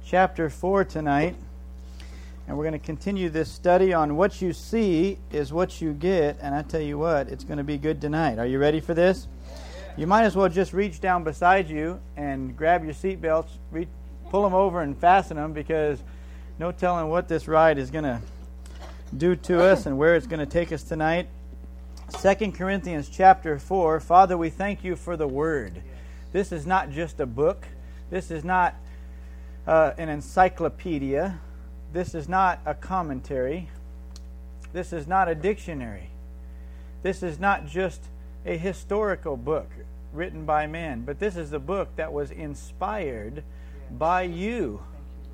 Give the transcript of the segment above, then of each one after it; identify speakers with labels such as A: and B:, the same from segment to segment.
A: chapter 4 tonight. And we're going to continue this study on what you see is what you get. And I tell you what, it's going to be good tonight. Are you ready for this? You might as well just reach down beside you and grab your seat belts, pull them over and fasten them, because no telling what this ride is going to do to us and where it's going to take us tonight. 2 Corinthians chapter 4. Father, we thank you for the Word. This is not just a book. This is not an encyclopedia. This is not a commentary. This is not a dictionary. This is not just a historical book written by man, but this is a book that was inspired by you.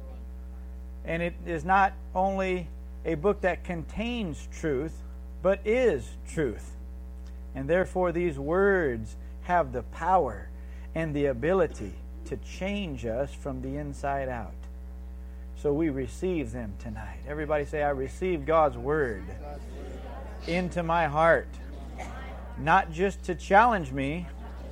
A: And it is not only a book that contains truth, but is truth. And therefore these words have the power and the ability to change us from the inside out. So we receive them tonight. Everybody say, I receive God's Word into my heart. Not just to challenge me,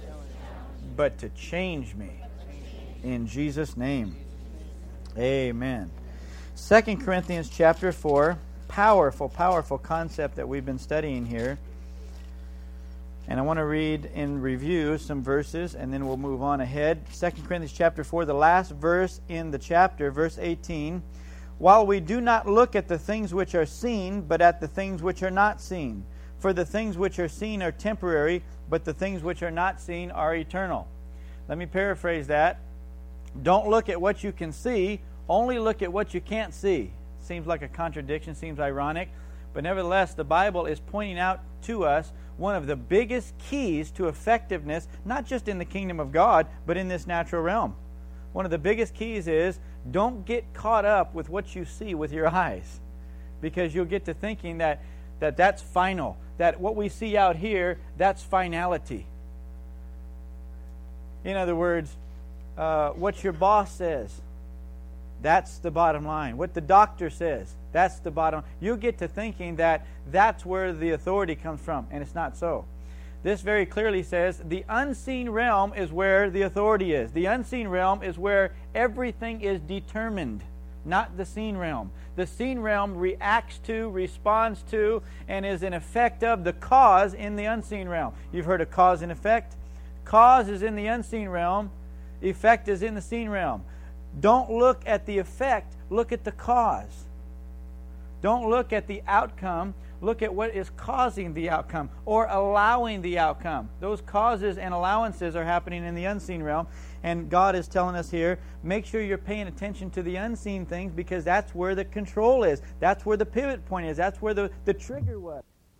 A: but to change me. In Jesus' name. Amen. 2 Corinthians chapter 4. Powerful, powerful concept that we've been studying here. And I want to read in review some verses, and then we'll move on ahead. 2 Corinthians chapter 4, the last verse in the chapter, verse 18. While we do not look at the things which are seen, but at the things which are not seen. For the things which are seen are temporary, but the things which are not seen are eternal. Let me paraphrase that. Don't look at what you can see, only look at what you can't see. Seems like a contradiction, seems ironic. But nevertheless, the Bible is pointing out to us one of the biggest keys to effectiveness, not just in the kingdom of God, but in this natural realm. One of the biggest keys is don't get caught up with what you see with your eyes, because you'll get to thinking that's final, that what we see out here, that's finality. In other words, what your boss says, that's the bottom line. What the doctor says, that's the bottom line. You get to thinking that that's where the authority comes from, and it's not so. This very clearly says the unseen realm is where the authority is. The unseen realm is where everything is determined, not the seen realm. The seen realm reacts to, responds to, and is an effect of the cause in the unseen realm. You've heard of cause and effect? Cause is in the unseen realm. Effect is in the seen realm. Don't look at the effect, look at the cause. Don't look at the outcome, look at what is causing the outcome or allowing the outcome. Those causes and allowances are happening in the unseen realm, and God is telling us here, make sure you're paying attention to the unseen things, because that's where the control is. That's where the pivot point is. That's where the trigger was.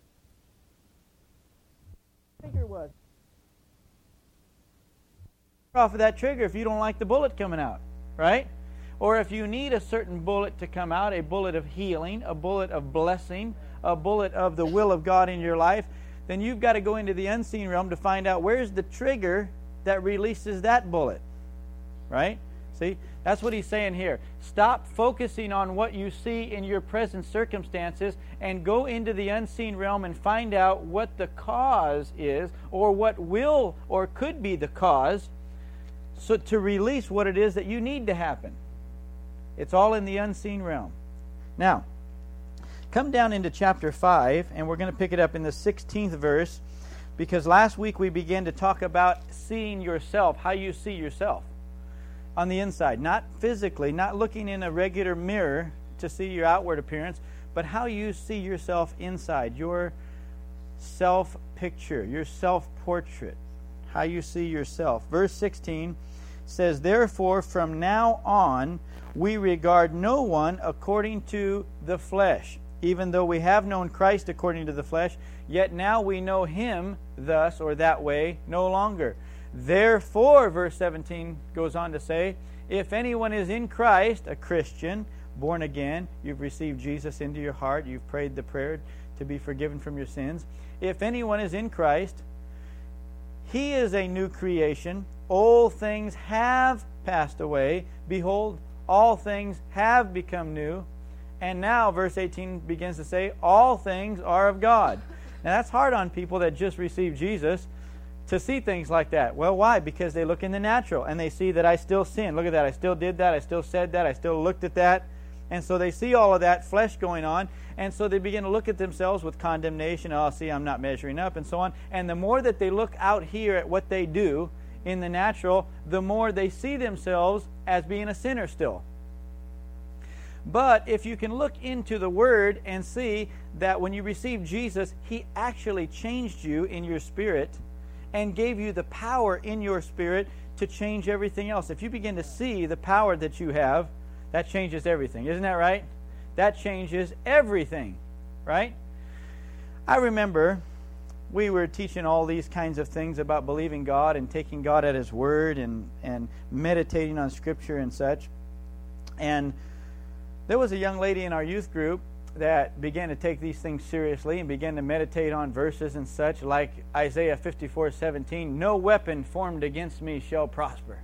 A: Off of that trigger if you don't like the bullet coming out. Right? Or if you need a certain bullet to come out, a bullet of healing, a bullet of blessing, a bullet of the will of God in your life, then you've got to go into the unseen realm to find out where's the trigger that releases that bullet. Right? See? That's what he's saying here. Stop focusing on what you see in your present circumstances and go into the unseen realm and find out what the cause is, or what will or could be the cause, so to release what it is that you need to happen. It's all in the unseen realm. Now, come down into chapter 5, and we're going to pick it up in the 16th verse, because last week we began to talk about seeing yourself, how you see yourself on the inside. Not physically, not looking in a regular mirror to see your outward appearance, but how you see yourself inside, your self-picture, your self-portrait. How you see yourself. Verse 16 says, therefore from now on we regard no one according to the flesh. Even though we have known Christ according to the flesh, yet now we know him thus or that way no longer. Therefore, verse 17 goes on to say, if anyone is in Christ, a Christian, born again, you've received Jesus into your heart, you've prayed the prayer to be forgiven from your sins. If anyone is in Christ, he is a new creation. Old things have passed away. Behold, all things have become new. And now, verse 18 begins to say, all things are of God. Now, that's hard on people that just received Jesus. to see things like that. Well, why? Because they look in the natural and they see that I still sin. Look at that. I still did that. I still said that. I still looked at that. And so they see all of that flesh going on. And so they begin to look at themselves with condemnation. Oh, see, I'm not measuring up and so on. And the more that they look out here at what they do in the natural, the more they see themselves as being a sinner still. But if you can look into the Word and see that when you received Jesus, He actually changed you in your spirit and gave you the power in your spirit to change everything else. If you begin to see the power that you have, that changes everything. Isn't that right? That changes everything, right? I remember we were teaching all these kinds of things about believing God and taking God at His Word and meditating on Scripture and such. And there was a young lady in our youth group that began to take these things seriously and began to meditate on verses and such, like Isaiah 54:17, no weapon formed against me shall prosper.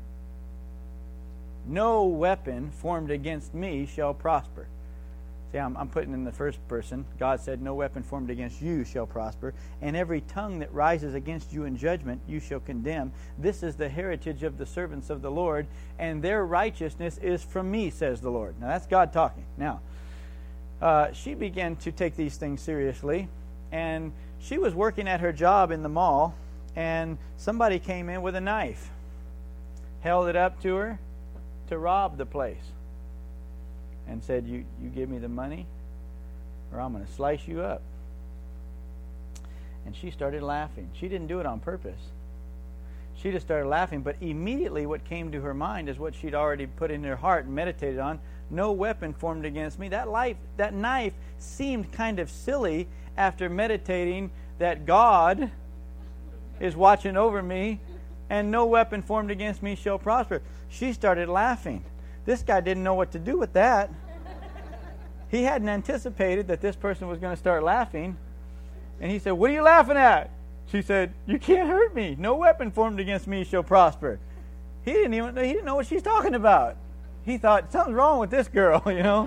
A: No weapon formed against me shall prosper. See, I'm putting in the first person. God said, no weapon formed against you shall prosper, and every tongue that rises against you in judgment you shall condemn. This is the heritage of the servants of the Lord, and their righteousness is from me, says the Lord. Now, that's God talking. Now, she began to take these things seriously, and she was working at her job in the mall, and somebody came in with a knife, held it up to her to rob the place, and said, you give me the money or I'm going to slice you up. And she started laughing. She didn't do it on purpose. She just started laughing, but immediately what came to her mind is what she'd already put in her heart and meditated on. No weapon formed against me. That knife seemed kind of silly after meditating that God is watching over me and no weapon formed against me shall prosper. She started laughing. This guy didn't know what to do with that. He hadn't anticipated that this person was going to start laughing. And he said, what are you laughing at? She said, you can't hurt me. No weapon formed against me shall prosper. He didn't know what she's talking about. He thought, something's wrong with this girl, you know.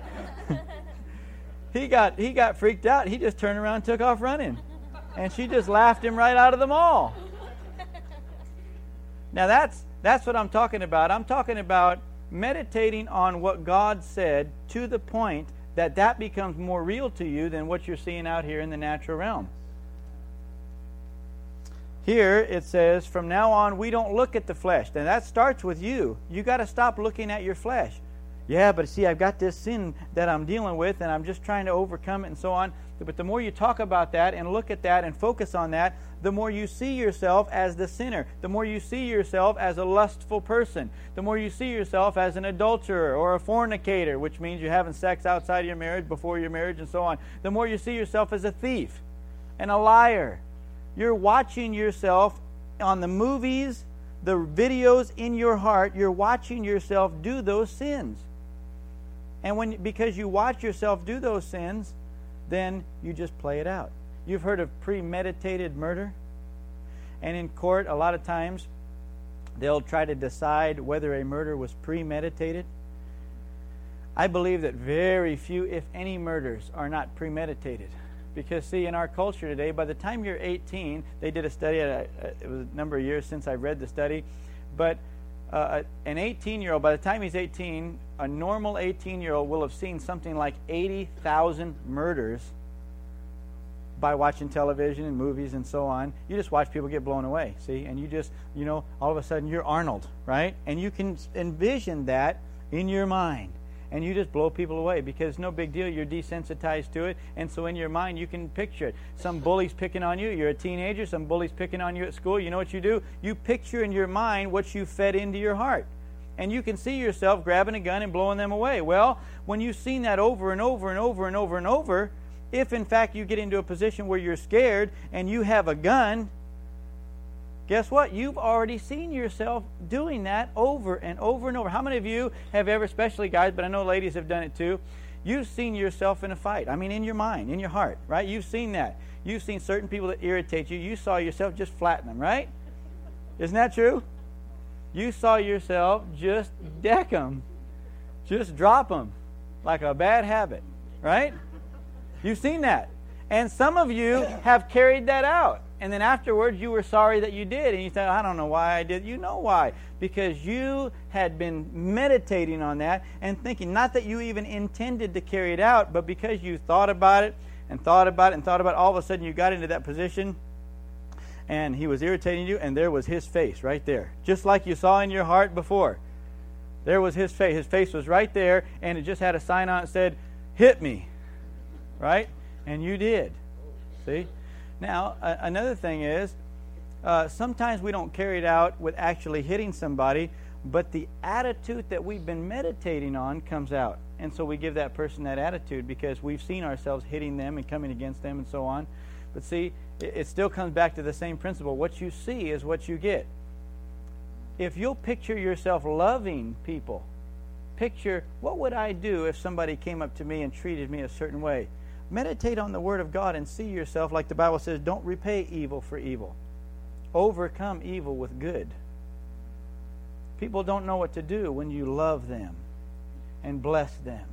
A: He got freaked out. He just turned around and took off running. And she just laughed him right out of the mall. Now that's what I'm talking about. I'm talking about meditating on what God said to the point that becomes more real to you than what you're seeing out here in the natural realm. Here it says, from now on we don't look at the flesh. And that starts with you. You got to stop looking at your flesh. Yeah, but see, I've got this sin that I'm dealing with and I'm just trying to overcome it and so on. But the more you talk about that and look at that and focus on that, the more you see yourself as the sinner. The more you see yourself as a lustful person. The more you see yourself as an adulterer or a fornicator, which means you're having sex outside of your marriage, before your marriage, and so on. The more you see yourself as a thief and a liar. You're watching yourself on the movies, the videos in your heart. You're watching yourself do those sins. And because you watch yourself do those sins, then you just play it out. You've heard of premeditated murder? And in court, a lot of times, they'll try to decide whether a murder was premeditated. I believe that very few, if any, murders are not premeditated. Because, see, in our culture today, by the time you're 18, they did a study, it was a number of years since I read the study, but an 18-year-old, by the time he's 18, a normal 18-year-old will have seen something like 80,000 murders by watching television and movies and so on. You just watch people get blown away, see? And you just, all of a sudden you're Arnold, right? And you can envision that in your mind. And you just blow people away because no big deal. You're desensitized to it. And so in your mind, you can picture it. Some bullies picking on you. You're a teenager. Some bullies picking on you at school. You know what you do? You picture in your mind what you fed into your heart. And you can see yourself grabbing a gun and blowing them away. Well, when you've seen that over and over and over and over and over, if in fact you get into a position where you're scared and you have a gun, guess what? You've already seen yourself doing that over and over and over. How many of you have ever, especially guys, but I know ladies have done it too, you've seen yourself in a fight. I mean, in your mind, in your heart, right? You've seen that. You've seen certain people that irritate you. You saw yourself just flatten them, right? Isn't that true? You saw yourself just deck them. Just drop them like a bad habit, right? You've seen that. And some of you have carried that out. And then afterwards, you were sorry that you did. And you thought, I don't know why I did. You know why. Because you had been meditating on that and thinking, not that you even intended to carry it out, but because you thought about it and thought about it and thought about it, all of a sudden you got into that position and he was irritating you, and there was his face right there. Just like you saw in your heart before. There was his face. His face was right there, and it just had a sign on it that said, hit me. Right? And you did. See? Now, another thing is, sometimes we don't carry it out with actually hitting somebody, but the attitude that we've been meditating on comes out. And so we give that person that attitude because we've seen ourselves hitting them and coming against them and so on. But see, it still comes back to the same principle. What you see is what you get. If you'll picture yourself loving people, picture, what would I do if somebody came up to me and treated me a certain way? Meditate on the Word of God and see yourself, like the Bible says, don't repay evil for evil. Overcome evil with good. People don't know what to do when you love them and bless them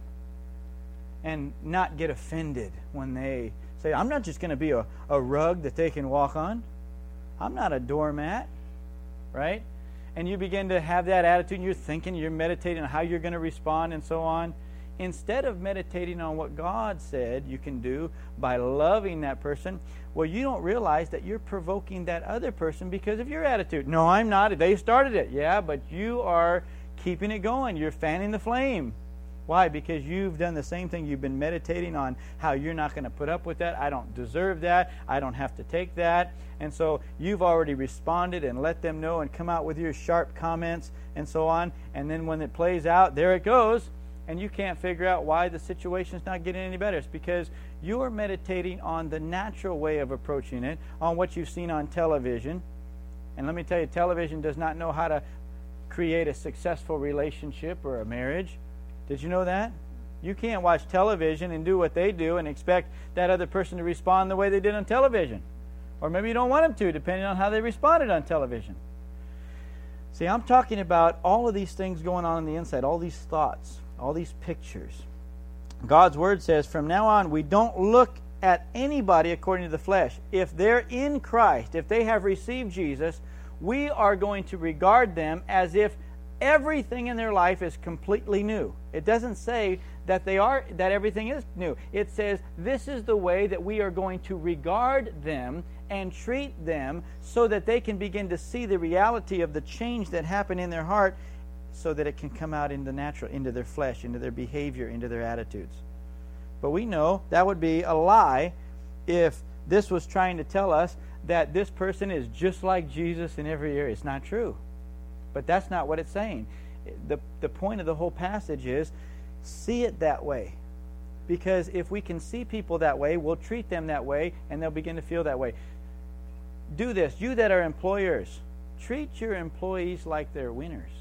A: and not get offended when they say, I'm not just going to be a rug that they can walk on. I'm not a doormat, right? And you begin to have that attitude and you're thinking, you're meditating on how you're going to respond and so on. Instead of meditating on what God said you can do by loving that person, well, you don't realize that you're provoking that other person because of your attitude. No, I'm not. They started it. Yeah, but you are keeping it going. You're fanning the flame. Why? Because you've done the same thing. You've been meditating on how you're not going to put up with that. I don't deserve that. I don't have to take that. And so you've already responded and let them know and come out with your sharp comments and so on. And then when it plays out, there it goes. And you can't figure out why the situation's not getting any better. It's because you're meditating on the natural way of approaching it, on what you've seen on television. And let me tell you, television does not know how to create a successful relationship or a marriage. Did you know that? You can't watch television and do what they do and expect that other person to respond the way they did on television. Or maybe you don't want them to, depending on how they responded on television. See, I'm talking about all of these things going on the inside, all these thoughts, all these pictures. God's Word says, from now on, we don't look at anybody according to the flesh. If they're in Christ, if they have received Jesus, we are going to regard them as if everything in their life is completely new. It doesn't say that that everything is new. It says this is the way that we are going to regard them and treat them so that they can begin to see the reality of the change that happened in their heart, so that it can come out in the natural, into their flesh, into their behavior, into their attitudes. But we know that would be a lie if this was trying to tell us that this person is just like Jesus in every area. It's not true. But that's not what it's saying. The point of the whole passage is, see it that way. Because if we can see people that way, we'll treat them that way, and they'll begin to feel that way. Do this. You that are employers, treat your employees like they're winners.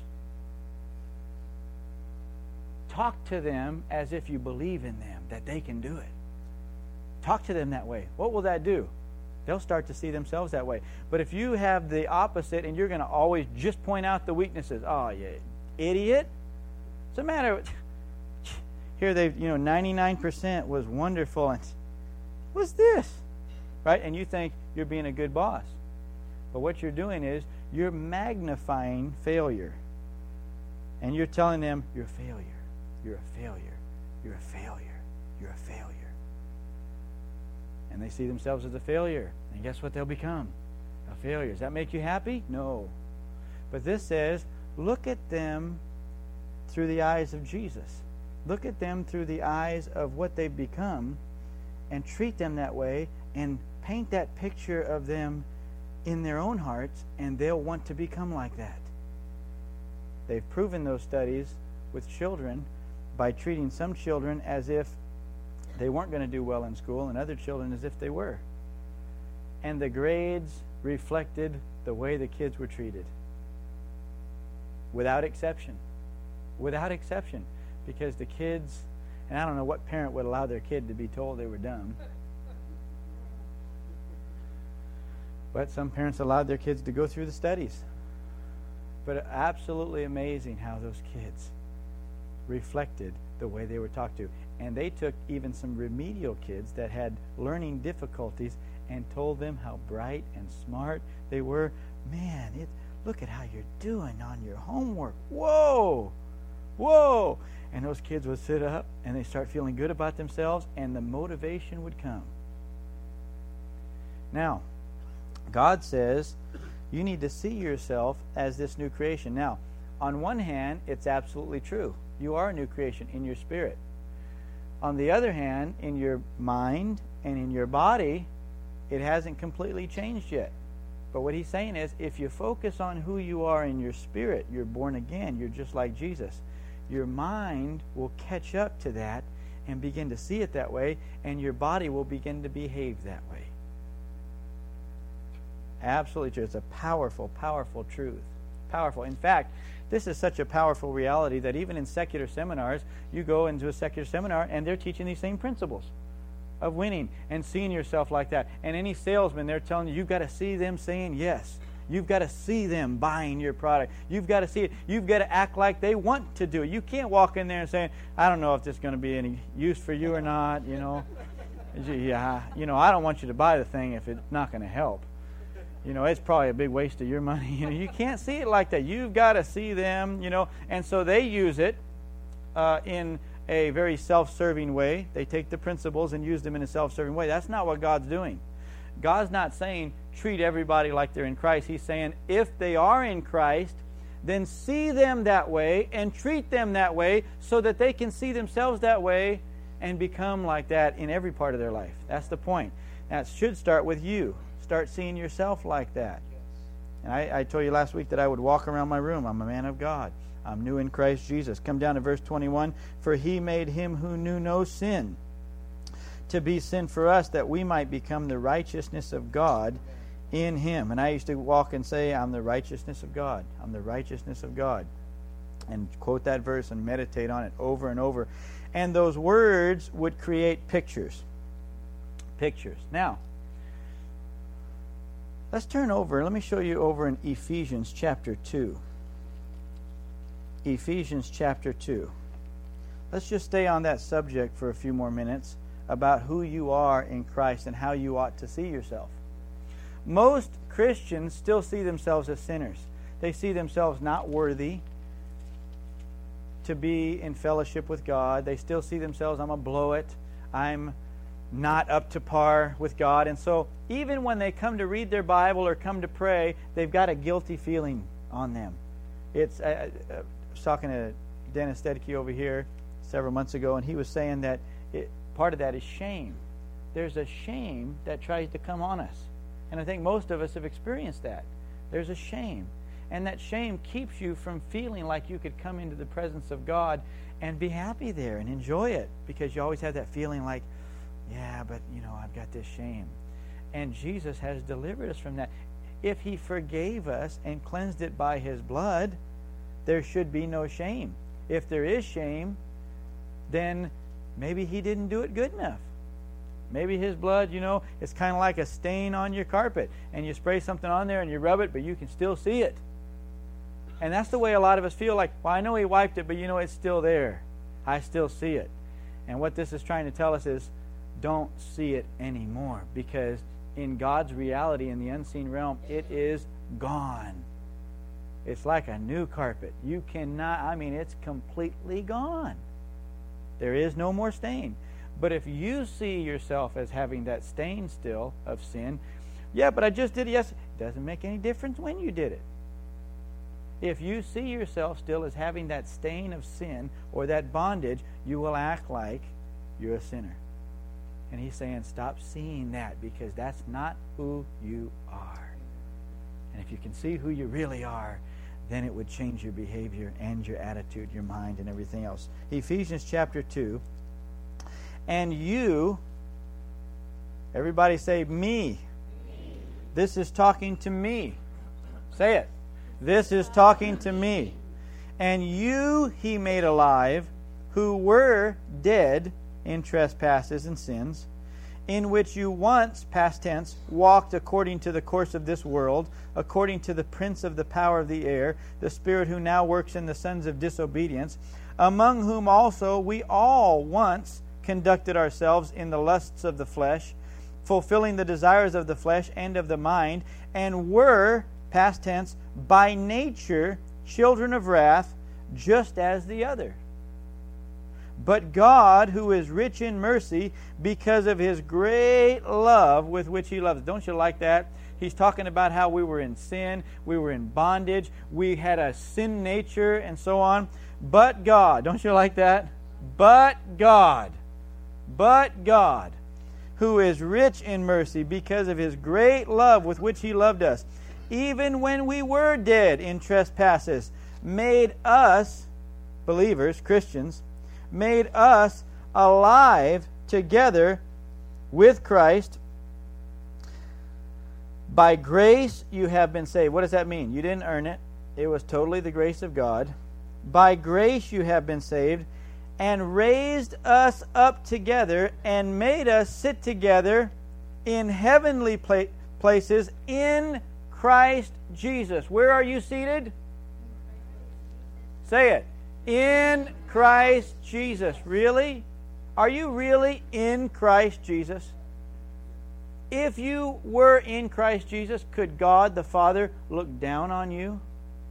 A: Talk to them as if you believe in them, that they can do it. Talk to them that way. What will that do? They'll start to see themselves that way. But if you have the opposite and you're going to always just point out the weaknesses, oh, you idiot. What's the matter? Here 99% was wonderful. And what's this? Right? And you think you're being a good boss. But what you're doing is you're magnifying failure. And you're telling them, you're a failure. You're a failure. You're a failure. You're a failure. And they see themselves as a failure. And guess what they'll become? A failure. Does that make you happy? No. But this says, look at them through the eyes of Jesus. Look at them through the eyes of what they've become and treat them that way and paint that picture of them in their own hearts, and they'll want to become like that. They've proven those studies with children by treating some children as if they weren't going to do well in school and other children as if they were. And the grades reflected the way the kids were treated. Without exception. Without exception. Because the kids, and I don't know what parent would allow their kid to be told they were dumb. But some parents allowed their kids to go through the studies. But absolutely amazing how those kids reflected the way they were talked to. And they took even some remedial kids that had learning difficulties and told them how bright and smart they were. Man, look at how you're doing on your homework. Whoa! Whoa! And those kids would sit up and they start feeling good about themselves, and the motivation would come. Now, God says you need to see yourself as this new creation. Now, on one hand, it's absolutely true. You are a new creation in your spirit. On the other hand, in your mind and in your body, it hasn't completely changed yet. But what he's saying is, if you focus on who you are in your spirit, you're born again, you're just like Jesus. Your mind will catch up to that and begin to see it that way, and your body will begin to behave that way. Absolutely true. It's a powerful, powerful truth. Powerful. In fact, this is such a powerful reality that even in secular seminars, you go into a secular seminar and they're teaching these same principles of winning and seeing yourself like that. And any salesman, they're telling you, you've got to see them saying yes. You've got to see them buying your product. You've got to see it. You've got to act like they want to do it. You can't walk in there and say, I don't know if this is going to be any use for you or not, Yeah, I don't want you to buy the thing if it's not going to help. It's probably a big waste of your money. You can't see it like that. You've got to see them, And so they use it in a very self-serving way. They take the principles and use them in a self-serving way. That's not what God's doing. God's not saying treat everybody like they're in Christ. He's saying if they are in Christ, then see them that way and treat them that way so that they can see themselves that way and become like that in every part of their life. That's the point. That should start with you. Start seeing yourself like that. And I told you last week that I would walk around my room. I'm a man of God. I'm new in Christ Jesus. Come down to verse 21. For he made him who knew no sin to be sin for us, that we might become the righteousness of God in him. And I used to walk and say, I'm the righteousness of God. I'm the righteousness of God. And quote that verse and meditate on it over and over. And those words would create pictures. Pictures. Now, let's turn over. Let me show you over in Ephesians chapter 2. Ephesians chapter 2. Let's just stay on that subject for a few more minutes about who you are in Christ and how you ought to see yourself. Most Christians still see themselves as sinners. They see themselves not worthy to be in fellowship with God. They still see themselves, I'm a blow it. I'm not up to par with God. And so even when they come to read their Bible or come to pray, they've got a guilty feeling on them. It's I was talking to Dennis Stedke over here several months ago, and he was saying that part of that is shame. There's a shame that tries to come on us. And I think most of us have experienced that. There's a shame. And that shame keeps you from feeling like you could come into the presence of God and be happy there and enjoy it, because you always have that feeling like, yeah, but, I've got this shame. And Jesus has delivered us from that. If he forgave us and cleansed it by his blood, there should be no shame. If there is shame, then maybe he didn't do it good enough. Maybe his blood, it's kind of like a stain on your carpet. And you spray something on there and you rub it, but you can still see it. And that's the way a lot of us feel like, well, I know he wiped it, but it's still there. I still see it. And what this is trying to tell us is, don't see it anymore, because in God's reality, in the unseen realm, it is gone. It's like a new carpet. You cannot, it's completely gone. There is no more stain. But if you see yourself as having that stain still of sin, yeah, but I just did it yesterday. It doesn't make any difference when you did it. If you see yourself still as having that stain of sin or that bondage, you will act like you're a sinner. And he's saying, stop seeing that, because that's not who you are. And if you can see who you really are, then it would change your behavior and your attitude, your mind, and everything else. Ephesians chapter 2. And you, everybody say, me. This is talking to me. Say it. This is talking to me. And you he made alive, who were dead in trespasses and sins, in which you once, past tense, walked according to the course of this world, according to the prince of the power of the air, the spirit who now works in the sons of disobedience, among whom also we all once conducted ourselves in the lusts of the flesh, fulfilling the desires of the flesh and of the mind, and were, past tense, by nature children of wrath, just as the other. But God, who is rich in mercy, because of His great love with which He loves. Don't you like that? He's talking about how we were in sin, we were in bondage, we had a sin nature, and so on. But God, don't you like that? But God, who is rich in mercy, because of His great love with which He loved us, even when we were dead in trespasses, made us, believers, Christians, made us alive together with Christ. By grace you have been saved. What does that mean? You didn't earn it. It was totally the grace of God. By grace you have been saved, and raised us up together, and made us sit together in heavenly places in Christ Jesus. Where are you seated? Say it. In Christ Jesus. Really? Are you really in Christ Jesus? If you were in Christ Jesus, could God the Father look down on you?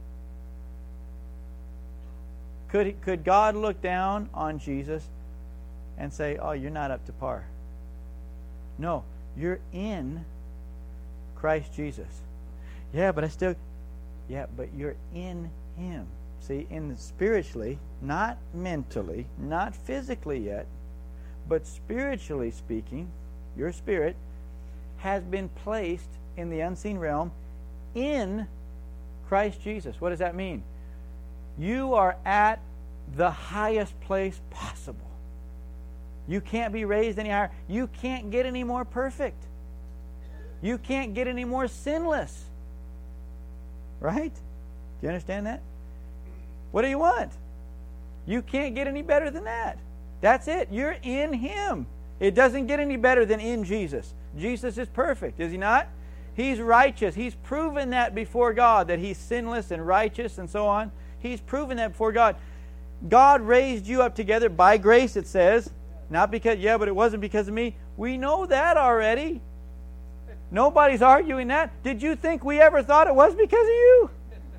A: Could God look down on Jesus and say, oh, you're not up to par? No, you're in Christ Jesus. Yeah, but but you're in Him. See, spiritually, not mentally, not physically yet, but spiritually speaking, your spirit has been placed in the unseen realm in Christ Jesus. What does that mean? You are at the highest place possible. You can't be raised any higher. You can't get any more perfect. You can't get any more sinless. Right? Do you understand that? What do you want? You can't get any better than that. That's it. You're in Him. It doesn't get any better than in Jesus. Jesus is perfect, is He not? He's righteous. He's proven that before God, that He's sinless and righteous and so on. He's proven that before God. God raised you up together by grace, it says. Not because, but it wasn't because of me. We know that already. Nobody's arguing that. Did you think we ever thought it was because of you?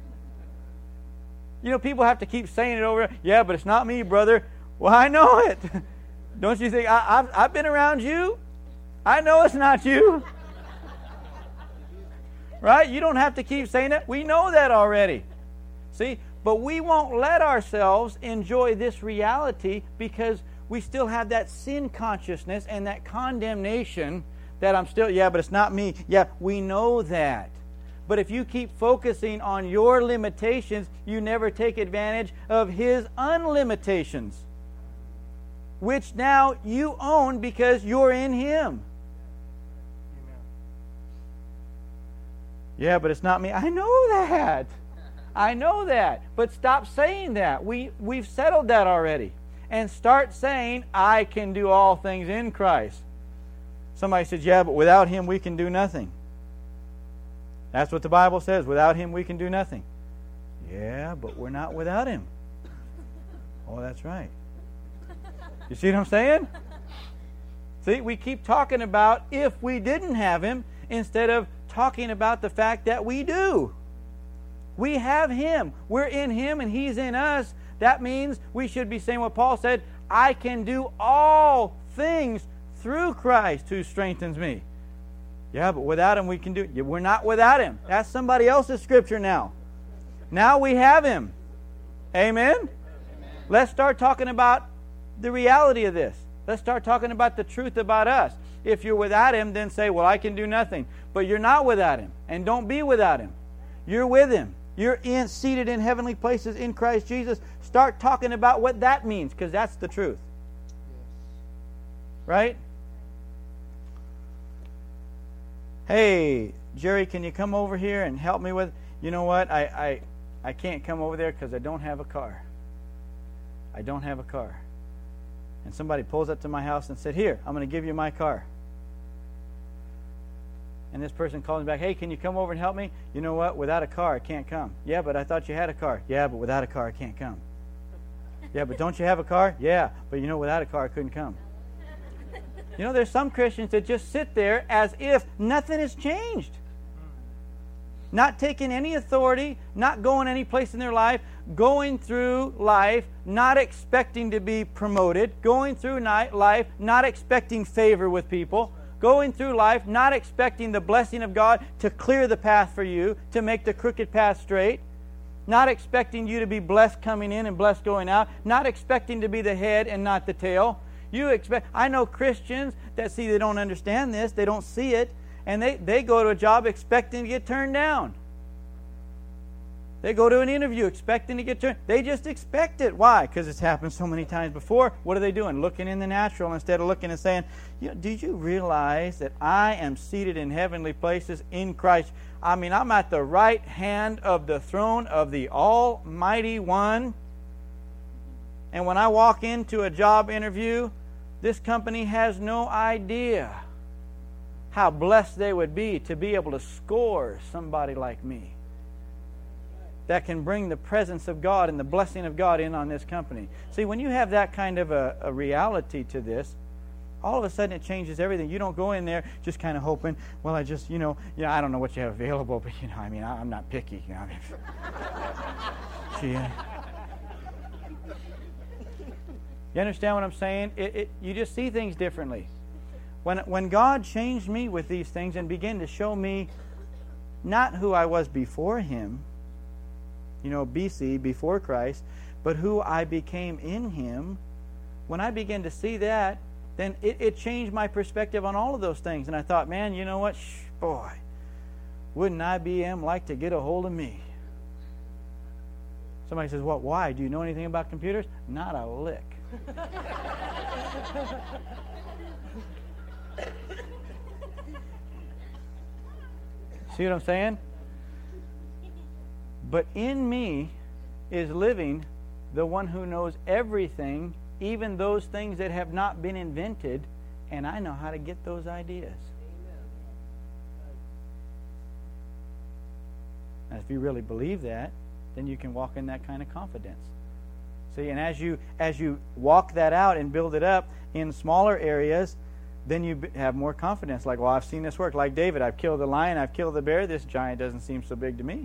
A: You know, people have to keep saying it over. Yeah, but it's not me, brother. Well, I know it. Don't you think? I've been around you. I know it's not you. Right? You don't have to keep saying it. We know that already. See? But we won't let ourselves enjoy this reality because we still have that sin consciousness and that condemnation that I'm still, but it's not me. Yeah, we know that. But if you keep focusing on your limitations, you never take advantage of His unlimitations, which now you own because you're in Him. Yeah, but it's not me. I know that. I know that. But stop saying that. We've settled that already. And start saying, I can do all things in Christ. Somebody says, yeah, but without Him we can do nothing. That's what the Bible says. Without Him we can do nothing. Yeah, but we're not without Him. Oh, that's right. You see what I'm saying? See, we keep talking about if we didn't have Him instead of talking about the fact that we do. We have Him. We're in Him and He's in us. That means we should be saying what Paul said, I can do all things through Christ who strengthens me. Yeah, but without Him we can do it. We're not without Him. That's somebody else's scripture now. Now we have Him. Amen? Amen? Let's start talking about the reality of this. Let's start talking about the truth about us. If you're without Him, then say, well, I can do nothing. But you're not without Him. And don't be without Him. You're with Him. You're seated in heavenly places in Christ Jesus. Start talking about what that means, because that's the truth. Right? Hey, Jerry, can you come over here and help me with... You know what? I can't come over there because I don't have a car. I don't have a car. And somebody pulls up to my house and said, here, I'm going to give you my car. And this person calls me back, hey, can you come over and help me? You know what? Without a car, I can't come. Yeah, but I thought you had a car. Yeah, but without a car, I can't come. Yeah, but don't you have a car? Yeah, but without a car, I couldn't come. You know, there's some Christians that just sit there as if nothing has changed. Not taking any authority, not going any place in their life, going through life, not expecting to be promoted, going through life, not expecting favor with people, going through life, not expecting the blessing of God to clear the path for you, to make the crooked path straight, not expecting you to be blessed coming in and blessed going out, not expecting to be the head and not the tail. I know Christians that they don't understand this, they don't see it, and they go to a job expecting to get turned down. They go to an interview expecting to get turned. They just expect it. Why? Because it's happened so many times before. What are they doing? Looking in the natural instead of looking and saying, do you realize that I am seated in heavenly places in Christ? I mean, I'm at the right hand of the throne of the Almighty One. And when I walk into a job interview, this company has no idea how blessed they would be to be able to score somebody like me that can bring the presence of God and the blessing of God in on this company. See, when you have that kind of a reality to this, all of a sudden it changes everything. You don't go in there just kind of hoping, well, I just, I don't know what you have available, but, I'm not picky. You understand what I'm saying? You just see things differently. When God changed me with these things and began to show me not who I was before Him, BC, before Christ, but who I became in Him, when I began to see that, then it changed my perspective on all of those things. And I thought, man, you know what? Boy, wouldn't IBM like to get a hold of me? Somebody says, well, why? Do you know anything about computers? Not a lick. See what I'm saying? But in me is living the one who knows everything, even those things that have not been invented, and I know how to get those ideas. And if you really believe that, then you can walk in that kind of confidence. See, and as you walk that out and build it up in smaller areas, then you have more confidence. Like, well, I've seen this work. Like David, I've killed the lion, I've killed the bear. This giant doesn't seem so big to me.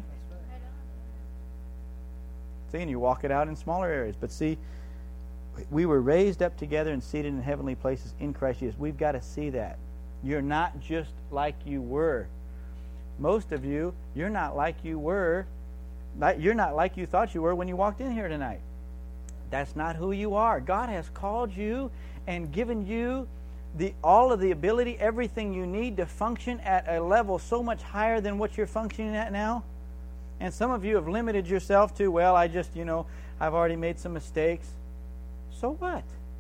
A: See, and you walk it out in smaller areas. But see, we were raised up together and seated in heavenly places in Christ Jesus. We've got to see that. You're not just like you were. Most of you, you're not like you were. You're not like you thought you were when you walked in here tonight. That's not who you are. God has called you and given you all of the ability, everything you need to function at a level so much higher than what you're functioning at now. And some of you have limited yourself to, well, I just, I've already made some mistakes. So what?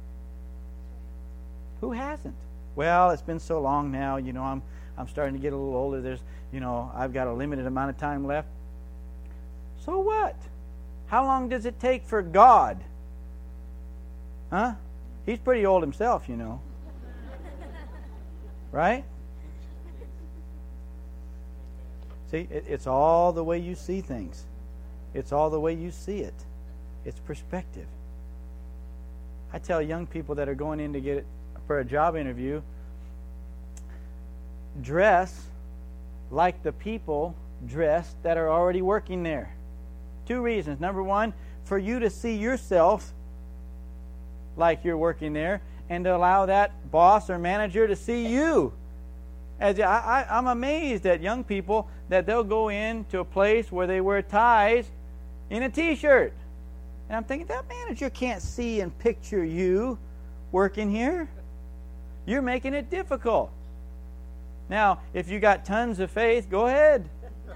A: Who hasn't? Well, it's been so long now, I'm starting to get a little older. There's, I've got a limited amount of time left. So what? How long does it take for God? Huh? He's pretty old himself, Right? See, it's all the way you see things. It's all the way you see it. It's perspective. I tell young people that are going in for a job interview, dress like the people dress that are already working there. 2 reasons. Number one, for you to see yourself like you're working there, and to allow that boss or manager to see you. I'm amazed at young people that they'll go into a place where they wear ties in a T-shirt. And I'm thinking, that manager can't see and picture you working here. You're making it difficult. Now, if you got tons of faith, go ahead.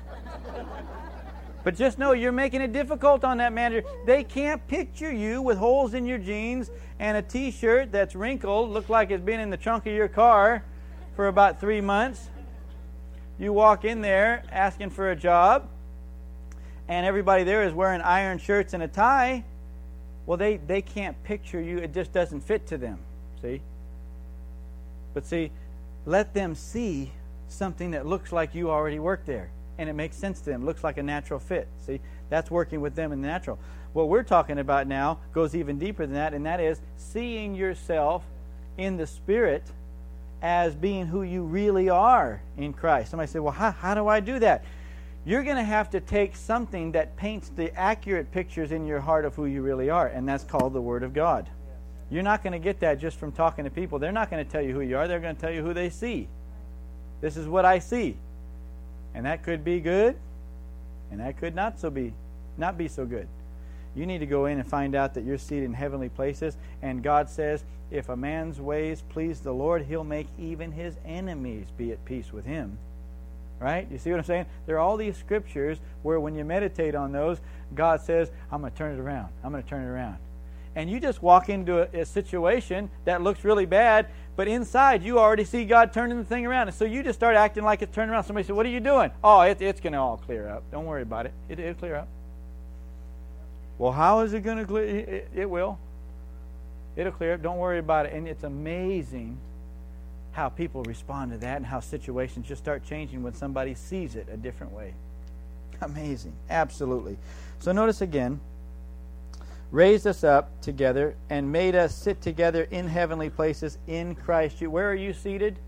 A: But just know you're making it difficult on that manager. They can't picture you with holes in your jeans and a T-shirt that's wrinkled, look like it's been in the trunk of your car for about 3 months. You walk in there asking for a job, and everybody there is wearing iron shirts and a tie. Well, they can't picture you. It just doesn't fit to them. See? But see, let them see something that looks like you already work there. And it makes sense to them. Looks like a natural fit. See? That's working with them in the natural. What we're talking about now goes even deeper than that, and that is seeing yourself in the Spirit as being who you really are in Christ. Somebody said, well, how do I do that? You're going to have to take something that paints the accurate pictures in your heart of who you really are, and that's called the Word of God. You're not going to get that just from talking to people. They're not going to tell you who you are. They're going to tell you who they see. This is what I see. And that could be good, and that could not be so good. You need to go in and find out that you're seated in heavenly places, and God says, if a man's ways please the Lord, He'll make even his enemies be at peace with him. Right? You see what I'm saying? There are all these scriptures where when you meditate on those, God says, I'm going to turn it around. I'm going to turn it around. And you just walk into a situation that looks really bad, but inside you already see God turning the thing around. And so you just start acting like it's turning around. Somebody said, what are you doing? Oh, it's going to all clear up. Don't worry about it. It'll clear up. Well, how is it going to clear? It will. It'll clear up. Don't worry about it. And it's amazing how people respond to that and how situations just start changing when somebody sees it a different way. Amazing. Absolutely. So notice again, raised us up together and made us sit together in heavenly places in Christ Jesus. Where are you seated?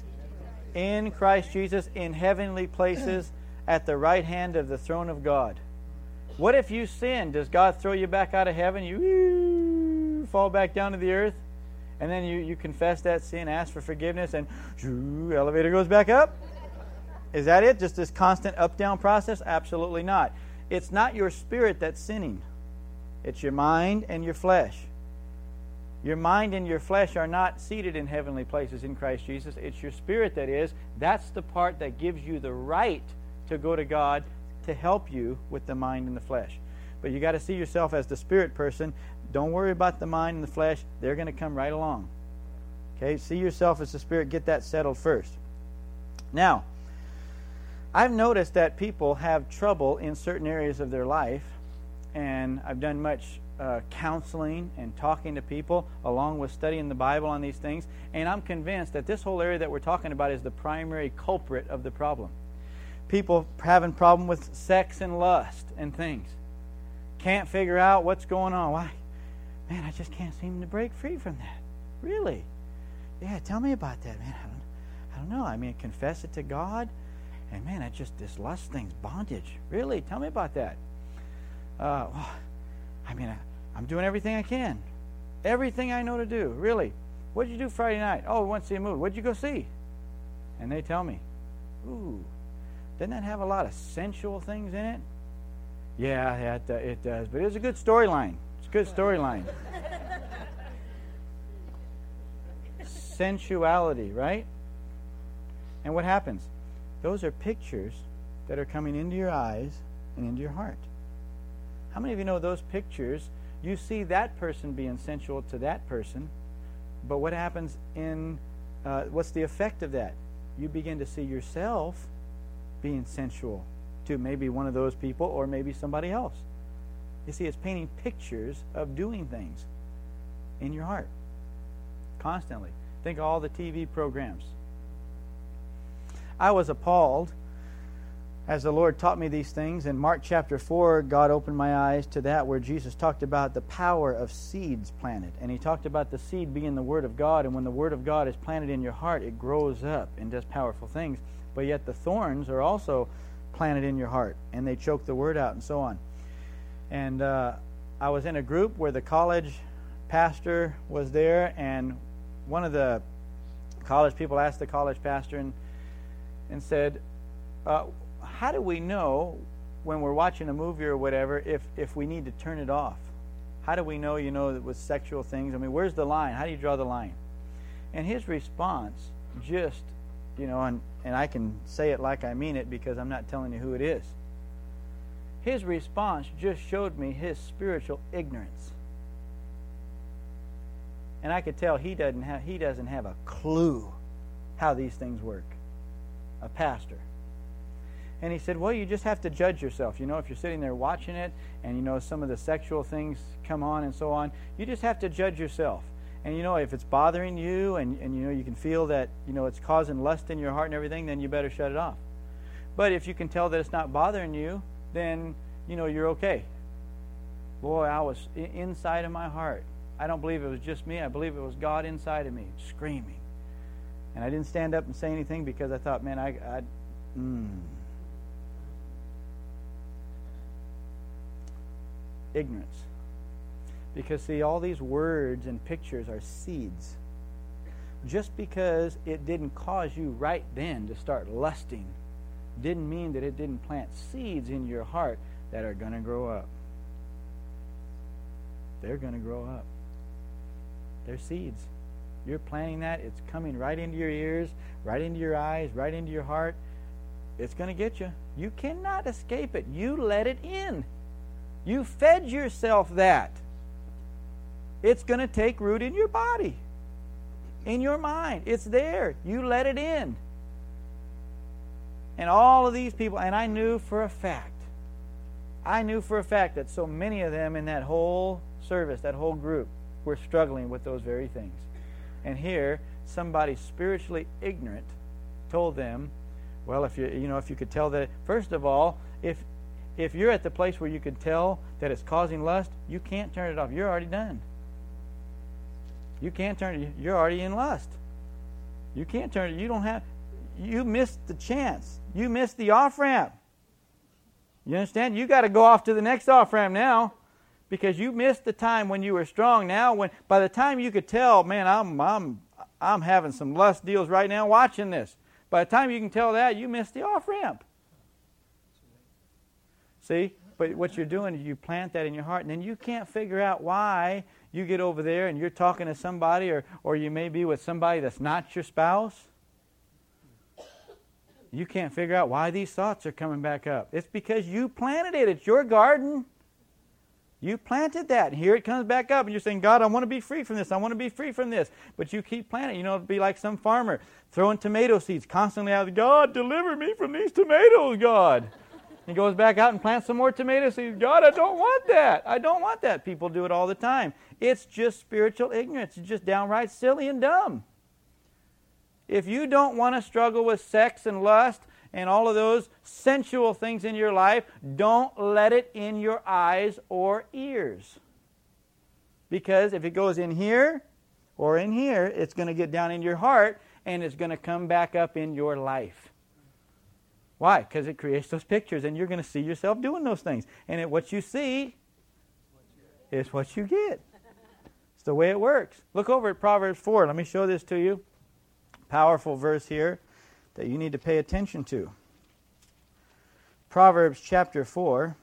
A: In Christ Jesus, in heavenly places at the right hand of the throne of God. What if you sin? Does God throw you back out of heaven? You fall back down to the earth? And then you confess that sin, ask for forgiveness, and elevator goes back up? Is that it? Just this constant up-down process? Absolutely not. It's not your spirit that's sinning. It's your mind and your flesh. Your mind and your flesh are not seated in heavenly places in Christ Jesus. It's your spirit that is. That's the part that gives you the right to go to God to help you with the mind and the flesh. But you got to see yourself as the spirit person. Don't worry about the mind and the flesh. They're going to come right along. Okay? See yourself as the spirit. Get that settled first. Now, I've noticed that people have trouble in certain areas of their life, and I've done much counseling and talking to people along with studying the Bible on these things, and I'm convinced that this whole area that we're talking about is the primary culprit of the problem. People having problem with sex and lust and things. Can't figure out what's going on. Why? Man, I just can't seem to break free from that. Really? Yeah, tell me about that, man. I don't know. I mean, confess it to God. And man, this lust thing's bondage. Really? Tell me about that. I'm doing everything I can. Everything I know to do. Really? What did you do Friday night? Oh, we went to see a movie. What did you go see? And they tell me, ooh, doesn't that have a lot of sensual things in it? Yeah, it does. But it's a good storyline. It's a good storyline. Sensuality, right? And what happens? Those are pictures that are coming into your eyes and into your heart. How many of you know those pictures? You see that person being sensual to that person, but what happens what's the effect of that? You begin to see yourself being sensual to maybe one of those people or maybe somebody else. You see, it's painting pictures of doing things in your heart constantly. Think of all the TV programs. I was appalled as the Lord taught me these things. In Mark chapter 4, God opened my eyes to that where Jesus talked about the power of seeds planted. And He talked about the seed being the Word of God. And when the Word of God is planted in your heart, it grows up and does powerful things. But yet the thorns are also planted in your heart, and they choke the Word out and so on. And I was in a group where the college pastor was there, and one of the college people asked the college pastor and said, how do we know when we're watching a movie or whatever if we need to turn it off? How do we know, that with sexual things? I mean, where's the line? How do you draw the line? And his response just, and I can say it like I mean it because I'm not telling you who it is. His response just showed me his spiritual ignorance. And I could tell he doesn't have a clue how these things work. A pastor. And he said, well, you just have to judge yourself. If you're sitting there watching it and, some of the sexual things come on and so on, you just have to judge yourself. And, if it's bothering you and you can feel that, it's causing lust in your heart and everything, then you better shut it off. But if you can tell that it's not bothering you, then, you're okay. Boy, I was inside of my heart. I don't believe it was just me. I believe it was God inside of me screaming. And I didn't stand up and say anything because I thought, man, ignorance. Because, see, all these words and pictures are seeds. Just because it didn't cause you right then to start lusting didn't mean that it didn't plant seeds in your heart that are going to grow up. They're going to grow up. They're seeds. You're planting that. It's coming right into your ears, right into your eyes, right into your heart. It's going to get you. You cannot escape it. You let it in. You fed yourself that. It's going to take root in your body, in your mind. It's there. You let it in. And all of these people, and I knew for a fact that so many of them in that whole service, that whole group, were struggling with those very things. And here, somebody spiritually ignorant told them, well, if you could tell that, first of all, if you're at the place where you could tell that it's causing lust, you can't turn it off. You're already done. You can't turn it. You're already in lust. You can't turn it. You missed the chance. You missed the off-ramp. You understand? You got to go off to the next off-ramp now, because you missed the time when you were strong. Now, by the time you could tell, man, I'm having some lust deals right now watching this. By the time you can tell that, you missed the off-ramp. See? But what you're doing is you plant that in your heart, and then you can't figure out why you get over there and you're talking to somebody, or you may be with somebody that's not your spouse. You can't figure out why these thoughts are coming back up. It's because you planted it. It's your garden. You planted that, and here it comes back up, and you're saying, God, I want to be free from this. I want to be free from this. But you keep planting. It'd be like some farmer throwing tomato seeds constantly out. God, deliver me from these tomatoes, God. He goes back out and plants some more tomato seeds. God, I don't want that. I don't want that. People do it all the time. It's just spiritual ignorance. It's just downright silly and dumb. If you don't want to struggle with sex and lust and all of those sensual things in your life, don't let it in your eyes or ears. Because if it goes in here or in here, it's going to get down in your heart and it's going to come back up in your life. Why? Because it creates those pictures, and you're going to see yourself doing those things. And what you see is what you get. It's the way it works. Look over at Proverbs 4. Let me show this to you. Powerful verse here that you need to pay attention to. Proverbs chapter 4.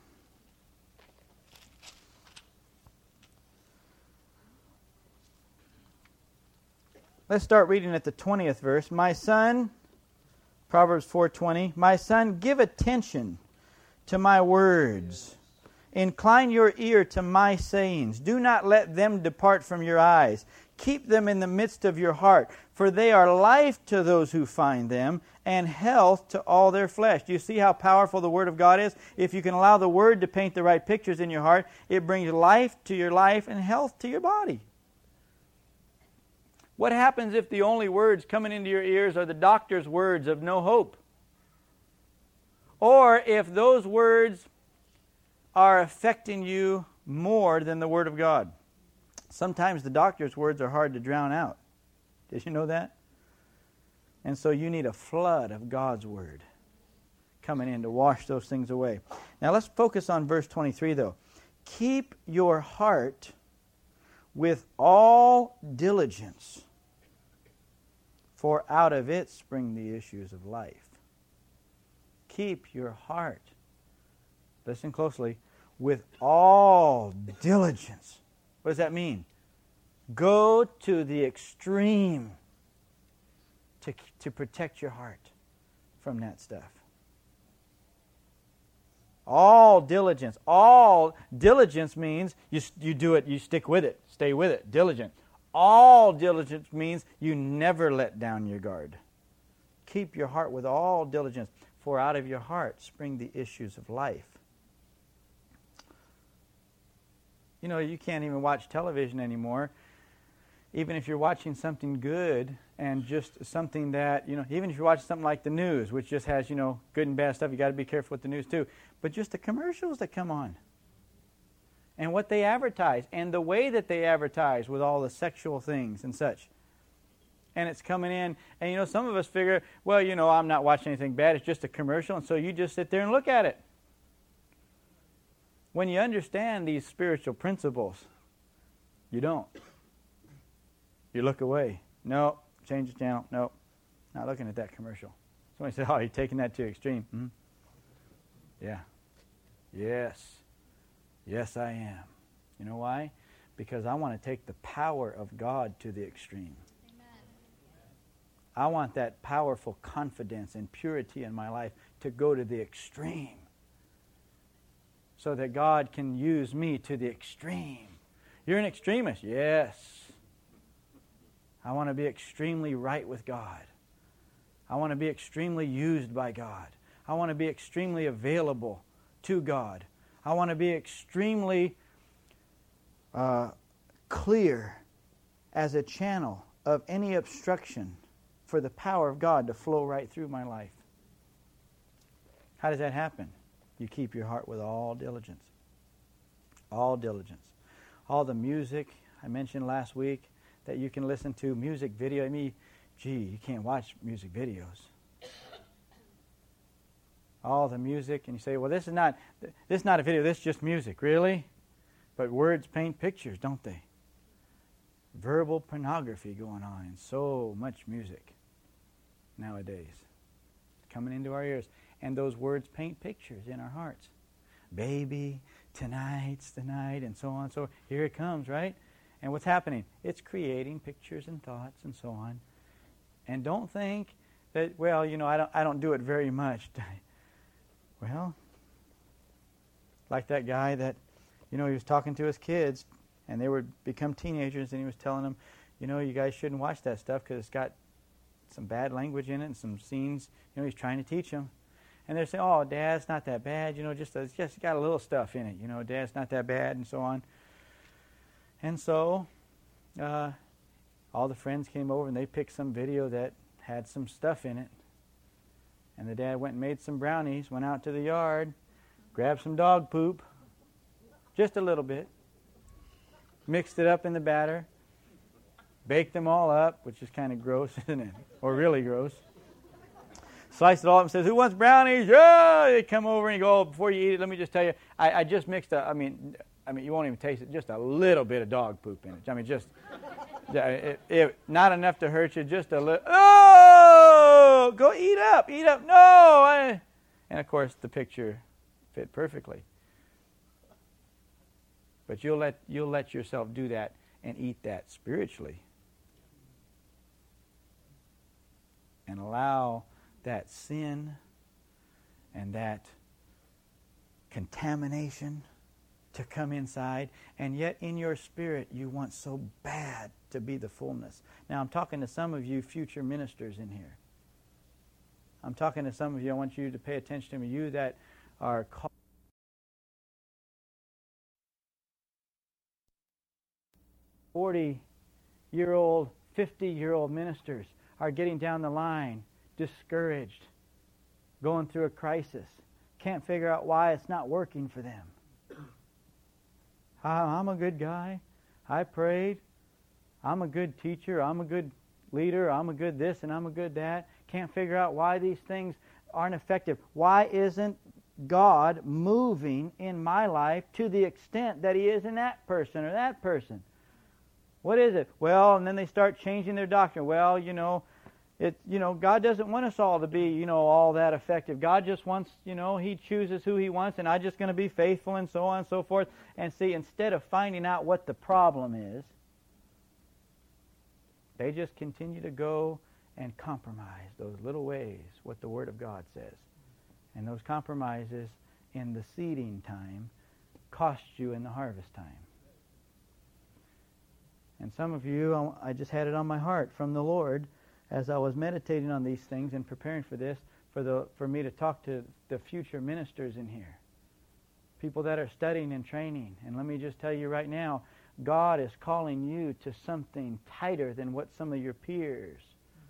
A: Let's start reading at the 20th verse. My son, Proverbs 4:20, my son, give attention to my words. Incline your ear to my sayings. Do not let them depart from your eyes. Keep them in the midst of your heart, for they are life to those who find them, and health to all their flesh. Do you see how powerful the Word of God is? If you can allow the Word to paint the right pictures in your heart, it brings life to your life and health to your body. What happens if the only words coming into your ears are the doctor's words of no hope? Or if those words are affecting you more than the Word of God? Sometimes the doctor's words are hard to drown out. Did you know that? And so you need a flood of God's Word coming in to wash those things away. Now let's focus on verse 23 though. Keep your heart with all diligence, for out of it spring the issues of life. Keep your heart, listen closely, with all diligence. What does that mean? Go to the extreme to protect your heart from that stuff. All diligence. All diligence means you do it, you stick with it, stay with it, diligent. All diligence means you never let down your guard. Keep your heart with all diligence, for out of your heart spring the issues of life. You know, you can't even watch television anymore. Even if you're watching something good and just something that, even if you're watching something like the news, which just has, good and bad stuff, you got to be careful with the news too. But just the commercials that come on and what they advertise and the way that they advertise with all the sexual things and such. and it's coming in. And some of us figure, well, I'm not watching anything bad. It's just a commercial. And so you just sit there and look at it. When you understand these spiritual principles, you don't. You look away. No, change the channel. No, not looking at that commercial. Somebody said, oh, you're taking that to extreme. Mm-hmm. Yeah. Yes, I am. You know why? Because I want to take the power of God to the extreme. Amen. I want that powerful confidence and purity in my life to go to the extreme, so that God can use me to the extreme. You're an extremist. Yes. I want to be extremely right with God. I want to be extremely used by God. I want to be extremely available to God. I want to be extremely clear as a channel of any obstruction for the power of God to flow right through my life. How does that happen? You keep your heart with all diligence. All diligence. All the music I mentioned last week that you can listen to, music video. I mean, you can't watch music videos. All the music, and you say, well, this is not a video, this is just music. Really? But words paint pictures, don't they? Verbal pornography going on in so much music nowadays, coming into our ears. And those words paint pictures in our hearts. Baby, tonight's the night, and so on. So here it comes, right? And what's happening? It's creating pictures and thoughts and so on. And don't think that, well, I don't do it very much. Well, like that guy that, he was talking to his kids, and they would become teenagers, and he was telling them, you guys shouldn't watch that stuff because it's got some bad language in it and some scenes. He's trying to teach them. And they're saying, oh, Dad, it's not that bad. It's just got a little stuff in it. Dad, it's not that bad, and so on. And so all the friends came over, and they picked some video that had some stuff in it. And the dad went and made some brownies, went out to the yard, grabbed some dog poop, just a little bit, mixed it up in the batter, baked them all up, which is kind of gross, isn't it? Or really gross. Sliced it all up and says, who wants brownies? Yeah! They come over and you go, oh, before you eat it, let me just tell you, I just mixed you won't even taste it, just a little bit of dog poop in it. Just, not enough to hurt you, just a little. Oh! Go eat up. No! And of course, the picture fit perfectly. But you'll let yourself do that and eat that spiritually. And allow that sin and that contamination to come inside, and yet in your spirit you want so bad to be the fullness. Now I'm talking to some of you future ministers in here. I'm talking to some of you, I want you to pay attention to me, you that are called 40-year-old, 50-year-old ministers are getting down the line, discouraged, going through a crisis, can't figure out why it's not working for them. I'm a good guy. I prayed. I'm a good teacher. I'm a good leader. I'm a good this and I'm a good that. Can't figure out why these things aren't effective. Why isn't God moving in my life to the extent that He is in that person or that person? What is it? Well, and then they start changing their doctrine. Well, God doesn't want us all to be, all that effective. God just wants, He chooses who He wants, and I'm just going to be faithful and so on and so forth. And see, instead of finding out what the problem is, they just continue to go and compromise those little ways, what the Word of God says. And those compromises in the seeding time cost you in the harvest time. And some of you, I just had it on my heart from the Lord as I was meditating on these things and preparing for this, for me to talk to the future ministers in here. People that are studying and training. And let me just tell you right now, God is calling you to something tighter than what some of your peers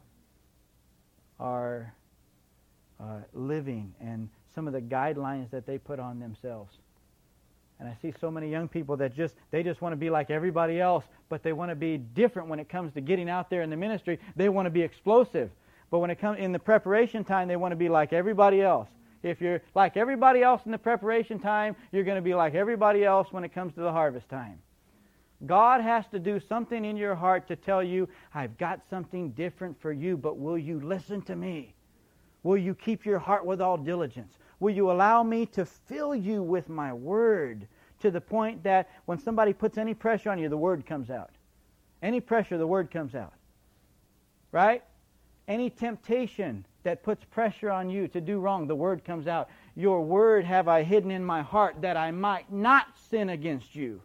A: are living and some of the guidelines that they put on themselves. And I see so many young people that they just want to be like everybody else, but they want to be different when it comes to getting out there in the ministry. They want to be explosive. But when it comes in the preparation time, they want to be like everybody else. If you're like everybody else in the preparation time, you're going to be like everybody else when it comes to the harvest time. God has to do something in your heart to tell you, I've got something different for you, but will you listen to me? Will you keep your heart with all diligence? Will you allow me to fill you with my word to the point that when somebody puts any pressure on you, the word comes out? Any pressure, the word comes out. Right? Any temptation that puts pressure on you to do wrong, the word comes out. Your word have I hidden in my heart that I might not sin against you.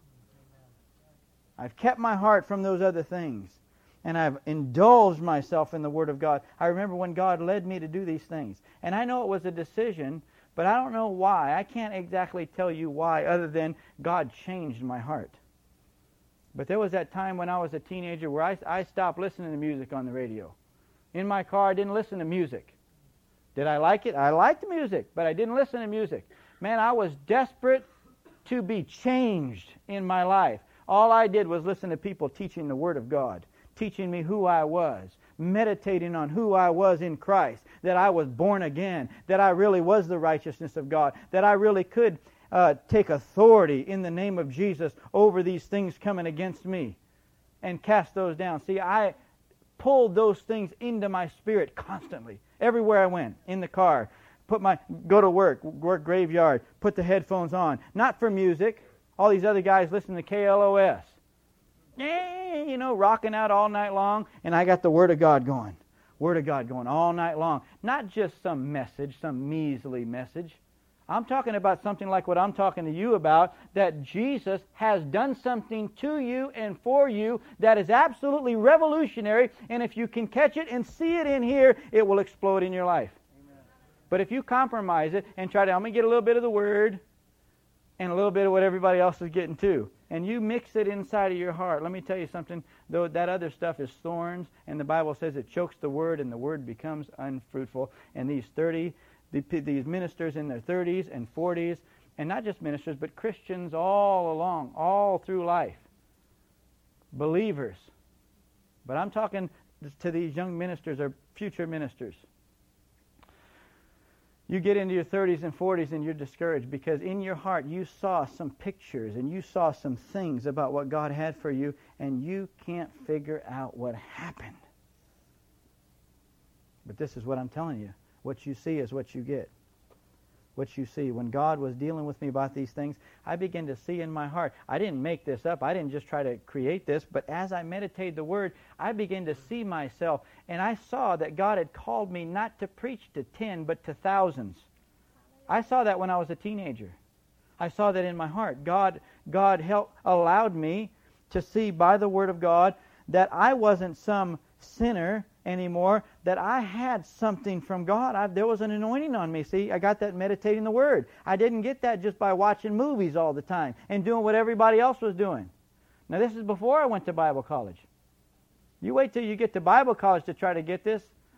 A: I've kept my heart from those other things. And I've indulged myself in the Word of God. I remember when God led me to do these things. And I know it was a decision, but I don't know why. I can't exactly tell you why other than God changed my heart. But there was that time when I was a teenager where I stopped listening to music on the radio. In my car, I didn't listen to music. Did I like it? I liked music, but I didn't listen to music. Man, I was desperate to be changed in my life. All I did was listen to people teaching the Word of God, teaching me who I was, meditating on who I was in Christ, that I was born again, that I really was the righteousness of God, that I really could take authority in the name of Jesus over these things coming against me and cast those down. See, I pulled those things into my spirit constantly, everywhere I went, in the car, go to work graveyard, put the headphones on, not for music. All these other guys listen to KLOS. Rocking out all night long, and I got the Word of God going. Word of God going all night long. Not just some message, some measly message. I'm talking about something like what I'm talking to you about, that Jesus has done something to you and for you that is absolutely revolutionary, and if you can catch it and see it in here, it will explode in your life. Amen. But if you compromise it and I'm going to get a little bit of the Word, and a little bit of what everybody else is getting too. And you mix it inside of your heart. Let me tell you something. Though that other stuff is thorns, and the Bible says it chokes the word, and the word becomes unfruitful. And these ministers in their 30s and 40s, and not just ministers, but Christians all along, all through life, believers. But I'm talking to these young ministers or future ministers. You get into your 30s and 40s and you're discouraged because in your heart you saw some pictures and you saw some things about what God had for you and you can't figure out what happened. But this is what I'm telling you. What you see is what you get. What you see. When God was dealing with me about these things, I began to see in my heart. I didn't make this up. I didn't just try to create this. But as I meditated the Word, I began to see myself. And I saw that God had called me not to preach to 10, but to thousands. I saw that when I was a teenager. I saw that in my heart. God allowed me to see by the Word of God that I wasn't some sinner anymore, that I had something from God. There was an anointing on me. See, I got that meditating the Word. I didn't get that just by watching movies all the time and doing what everybody else was doing. Now, this is before I went to Bible college. You wait till you get to Bible college to try to get this.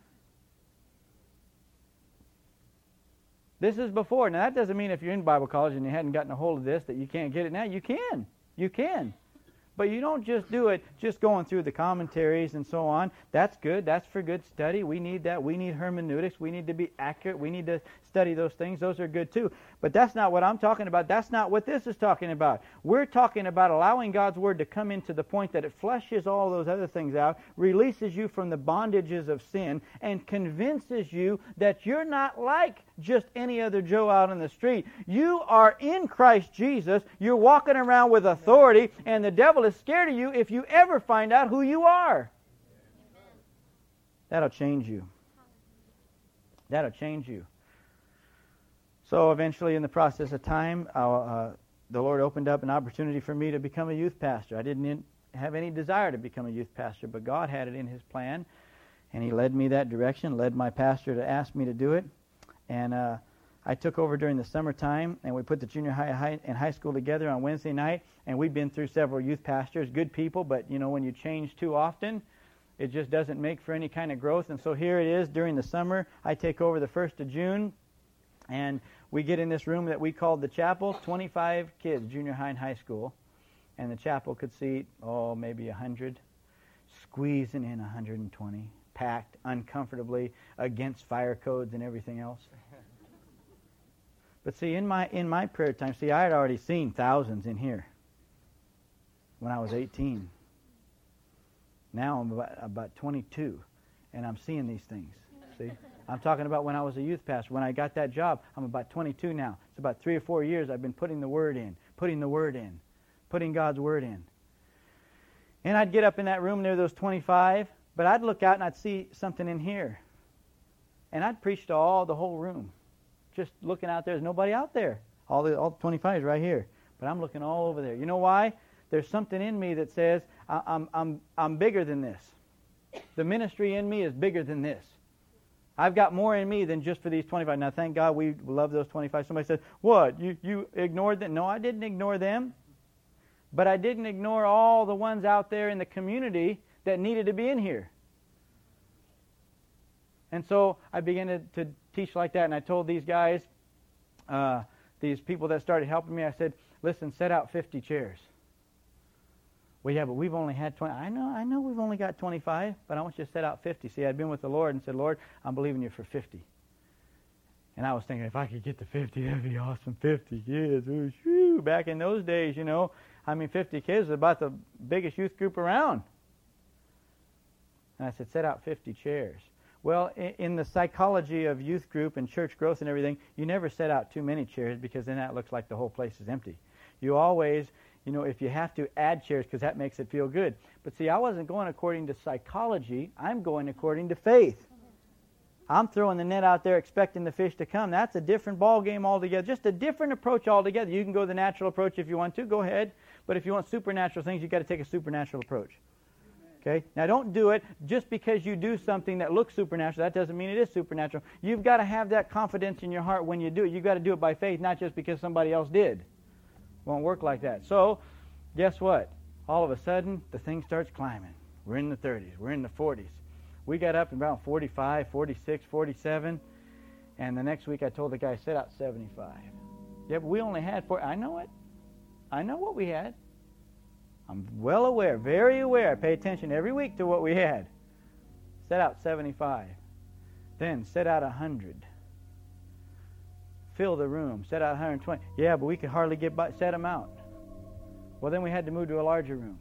A: This is before. Now, that doesn't mean if you're in Bible college and you hadn't gotten a hold of this that you can't get it now. You can. You can. But you don't just do it just going through the commentaries and so on. That's good. That's for good study. We need that. We need hermeneutics. We need to be accurate. We need to study those things. Those are good too. But that's not what I'm talking about. That's not what this is talking about. We're talking about allowing God's Word to come into the point that it flushes all those other things out, releases you from the bondages of sin, and convinces you that you're not like just any other Joe out on the street. You are in Christ Jesus. You're walking around with authority, and the devil is scared of you if you ever find out who you are. That'll change you. That'll change you. So eventually, in the process of time, the Lord opened up an opportunity for me to become a youth pastor. I didn't have any desire to become a youth pastor, but God had it in His plan, and He led me that direction, led my pastor to ask me to do it. And I took over during the summertime, and we put the junior high and high school together on Wednesday night, and we've been through several youth pastors, good people, but when you change too often, it just doesn't make for any kind of growth. And so here it is during the summer. I take over the 1st of June, and we get in this room that we called the chapel, 25 kids, junior high and high school, and the chapel could seat, maybe 100, squeezing in 120, packed uncomfortably against fire codes and everything else. But see, in my prayer time, I had already seen thousands in here when I was 18. Now I'm about 22, and I'm seeing these things. See? I'm talking about when I was a youth pastor. When I got that job, I'm about 22 now. It's about 3 or 4 years I've been putting the Word in, putting God's Word in. And I'd get up in that room near those 25, but I'd look out and I'd see something in here. And I'd preach to the whole room. Just looking out there's nobody out there. All the 25 is right here. But I'm looking all over there. You know why? There's something in me that says, I'm bigger than this. The ministry in me is bigger than this. I've got more in me than just for these 25. Now, thank God we love those 25. Somebody said, what? You ignored them? No, I didn't ignore them. But I didn't ignore all the ones out there in the community that needed to be in here. And so I began to teach like that, and I told these guys, these people that started helping me, I said, listen, set out 50 chairs. Well, yeah, but we've only had 20. I know we've only got 25, but I want you to set out 50. See, I'd been with the Lord and said, Lord, I'm believing you for 50. And I was thinking, if I could get to 50, that'd be awesome. 50 kids. Ooh, shoo. Back in those days, 50 kids was about the biggest youth group around. And I said, set out 50 chairs. Well, in the psychology of youth group and church growth and everything, you never set out too many chairs because then that looks like the whole place is empty. You always, if you have to, add chairs because that makes it feel good. But see, I wasn't going according to psychology. I'm going according to faith. I'm throwing the net out there expecting the fish to come. That's a different ball game altogether. Just a different approach altogether. You can go the natural approach if you want to. Go ahead. But if you want supernatural things, you've got to take a supernatural approach. Okay? Now, don't do it just because you do something that looks supernatural. That doesn't mean it is supernatural. You've got to have that confidence in your heart when you do it. You've got to do it by faith, not just because somebody else did. Won't work like that. So, guess what? All of a sudden, the thing starts climbing. We're in the 30s. We're in the 40s. We got up in about 45, 46, 47, and the next week I told the guy, set out 75. Yeah, but we only had 4. I know it. I know what we had. I'm well aware, very aware. I pay attention every week to what we had. Set out 75. Then set out 100. Fill the room. Set out 120. Yeah, but we could hardly get by. Set them out. Well, then we had to move to a larger room.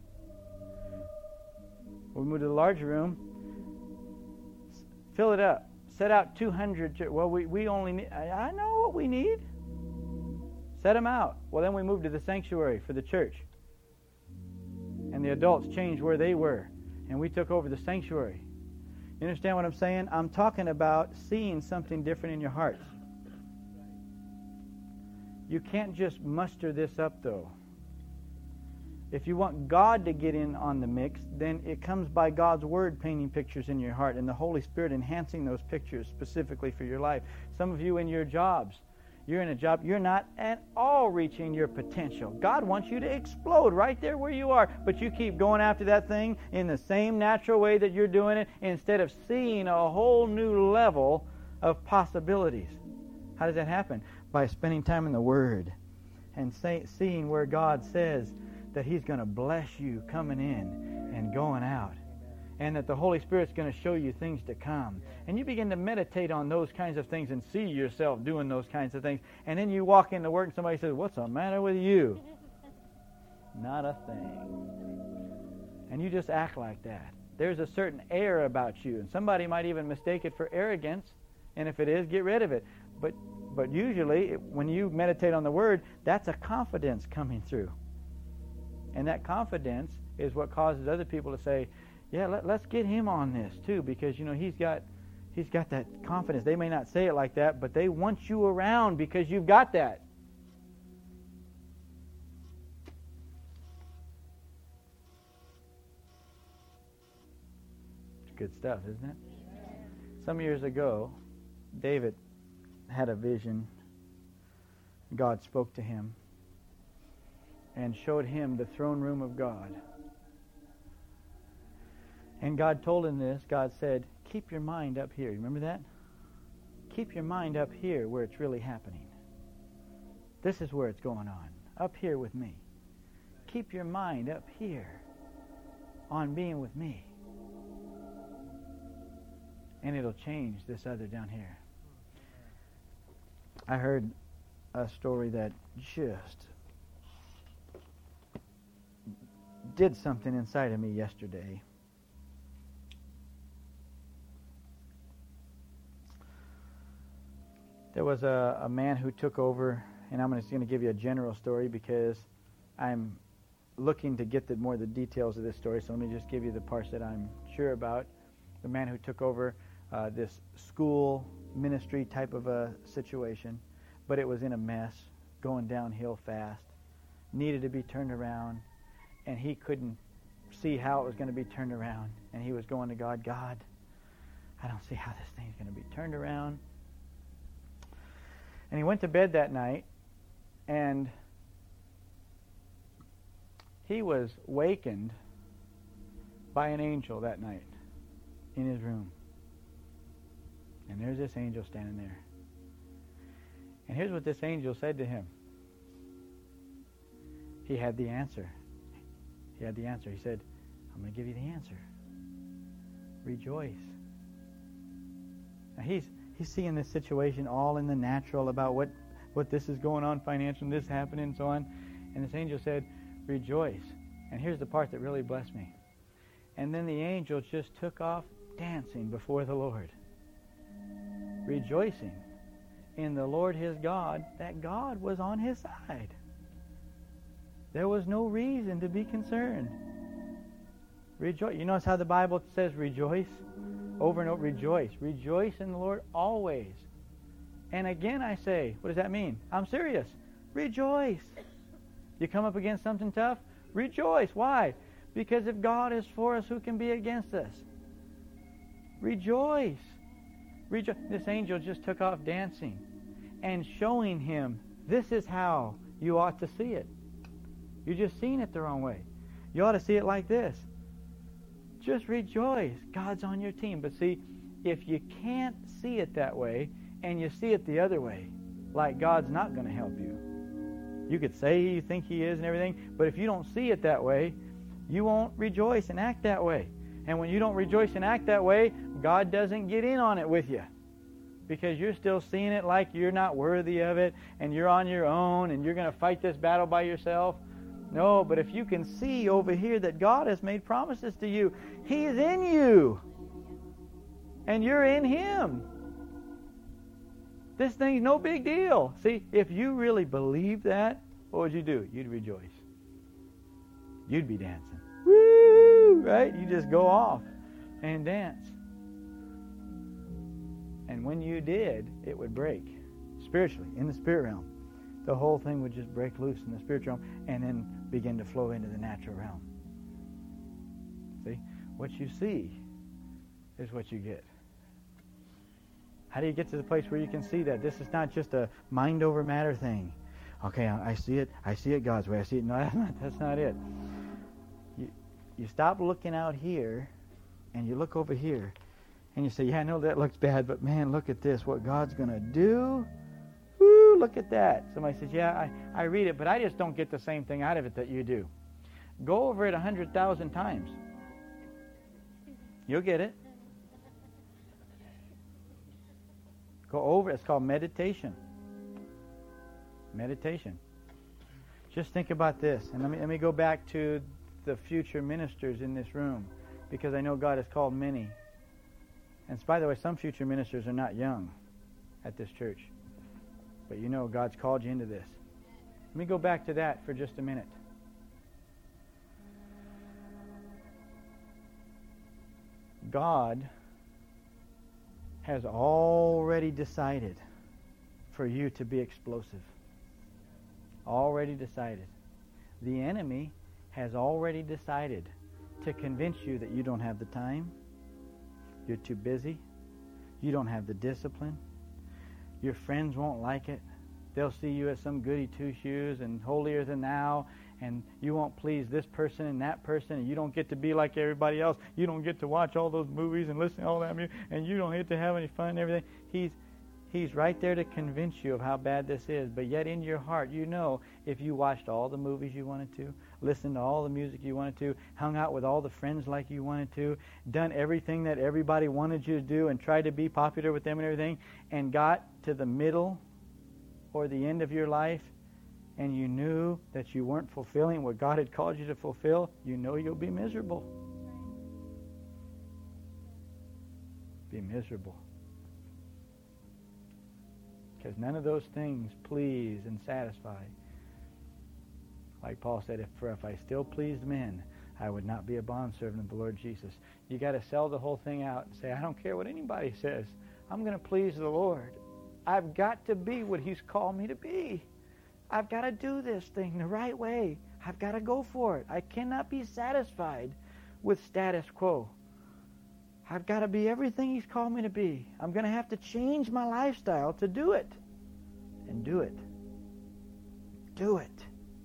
A: We moved to the larger room. Fill it up. Set out 200. Well, we only need. I know what we need. Set them out. Well, then we moved to the sanctuary for the church. And the adults changed where they were. And we took over the sanctuary. You understand what I'm saying? I'm talking about seeing something different in your hearts. You can't just muster this up, though. If you want God to get in on the mix, then it comes by God's Word painting pictures in your heart and the Holy Spirit enhancing those pictures specifically for your life. Some of you in your jobs, you're in a job, you're not at all reaching your potential. God wants you to explode right there where you are, but you keep going after that thing in the same natural way that you're doing it instead of seeing a whole new level of possibilities. How does that happen? By spending time in the Word and seeing where God says that He's going to bless you coming in and going out. And that the Holy Spirit's going to show you things to come. And you begin to meditate on those kinds of things and see yourself doing those kinds of things. And then you walk into work and somebody says, what's the matter with you? Not a thing. And you just act like that. There's a certain air about you. And somebody might even mistake it for arrogance. And if it is, get rid of it. But usually, when you meditate on the Word, that's a confidence coming through. And that confidence is what causes other people to say, yeah, let's get him on this too, because he's got that confidence. They may not say it like that, but they want you around because you've got that. It's good stuff, isn't it? Some years ago, David had a vision. God spoke to him and showed him the throne room of God. And God told him this. God said, keep your mind up here. You remember that? keep your mind up here where it's really happening. This is where it's going on. Up here with me. Keep your mind up here on being with me. And it'll change this other down here. I heard a story that just did something inside of me yesterday. There was a man who took over, and I'm just going to give you a general story because I'm looking to get more of the details of this story, so let me just give you the parts that I'm sure about. The man who took over this school ministry type of a situation, but it was in a mess, going downhill fast, needed to be turned around, and he couldn't see how it was going to be turned around. And he was going to God, God, I don't see how this thing's going to be turned around. And he went to bed that night, and he was wakened by an angel that night in his room. And there's this angel standing there. And here's what this angel said to him. He had the answer. He had the answer. He said, I'm going to give you the answer. Rejoice. Now he's seeing this situation all in the natural about what this is going on financially, this happening, and so on. And this angel said, rejoice. And here's the part that really blessed me. And then the angel just took off dancing before the Lord, rejoicing in the Lord his God, that God was on his side. There was no reason to be concerned. Rejoice. You notice how the Bible says rejoice? Over and over, rejoice. Rejoice in the Lord always. And again I say, what does that mean? I'm serious. Rejoice. You come up against something tough? Rejoice. Why? Because if God is for us, who can be against us? Rejoice. This angel just took off dancing and showing him, this is how you ought to see it. You're just seeing it the wrong way. You ought to see it like this. Just rejoice. God's on your team. But see, if you can't see it that way and you see it the other way, like God's not going to help you. You could say you think he is and everything, but if you don't see it that way, you won't rejoice and act that way. And when you don't rejoice and act that way, God doesn't get in on it with you. Because you're still seeing it like you're not worthy of it, and you're on your own, and you're going to fight this battle by yourself. No, but if you can see over here that God has made promises to you, he is in you, and you're in him. This thing's no big deal. See, if you really believe that, what would you do? You'd rejoice. You'd be dancing. Woo! Right? You just go off and dance. And when you did, it would break spiritually, in the spirit realm. The whole thing would just break loose in the spiritual realm and then begin to flow into the natural realm. See? What you see is what you get. How do you get to the place where you can see that? This is not just a mind over matter thing. Okay, I see it God's way. I see it. No, that's not it. You stop looking out here and you look over here and you say, yeah, I know that looks bad, but man, look at this, what God's going to do. Woo, look at that. Somebody says, yeah, I read it, but I just don't get the same thing out of it that you do. Go over it 100,000 times. You'll get it. Go over it. It's called meditation. Meditation. Just think about this. And let me go back to the future ministers in this room, because I know God has called many. And by the way, some future ministers are not young at this church. But you know God's called you into this. Let me go back to that for just a minute. God has already decided for you to be explosive. Already decided. The enemy has already decided to convince you that you don't have the time, you're too busy, you don't have the discipline, your friends won't like it, they'll see you as some goody two-shoes and holier than thou, and you won't please this person and that person, and you don't get to be like everybody else, you don't get to watch all those movies and listen to all that music, and you don't get to have any fun and everything. He's He's right there to convince you of how bad this is. But yet in your heart, you know, if you watched all the movies you wanted to, listened to all the music you wanted to, hung out with all the friends like you wanted to, done everything that everybody wanted you to do and tried to be popular with them and everything, and got to the middle or the end of your life, and you knew that you weren't fulfilling what God had called you to fulfill, you know you'll be miserable. Be miserable. Because none of those things please and satisfy. Like Paul said, if I still pleased men, I would not be a bondservant of the Lord Jesus. You got to sell the whole thing out and say, I don't care what anybody says. I'm going to please the Lord. I've got to be what He's called me to be. I've got to do this thing the right way. I've got to go for it. I cannot be satisfied with status quo. I've got to be everything He's called me to be. I'm going to have to change my lifestyle to do it. And do it. Do it.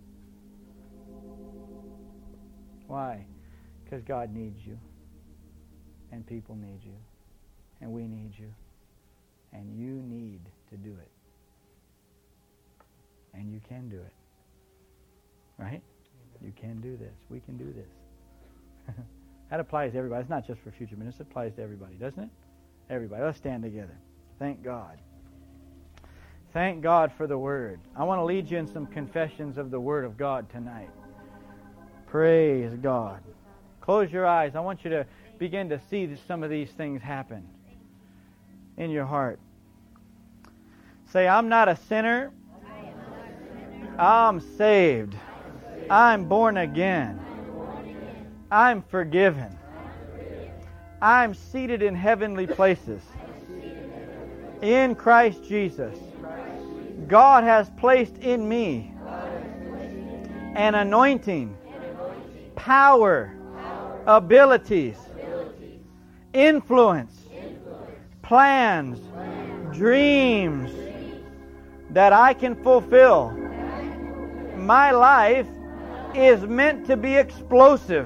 A: Why? Because God needs you. And people need you. And we need you. And you need to do it. And you can do it. Right? You can do this. We can do this. That applies to everybody. It's not just for future ministers. It applies to everybody, doesn't it? Everybody. Let's stand together. Thank God. Thank God for the Word. I want to lead you in some confessions of the Word of God tonight. Praise God. Close your eyes. I want you to begin to see some of these things happen in your heart. Say, I'm not a sinner. I'm saved. I'm born again. I'm forgiven. I'm seated in heavenly places. In Christ Jesus. God has placed in me an anointing, power, abilities, influence, plans, dreams that I can fulfill. My life is meant to be explosive.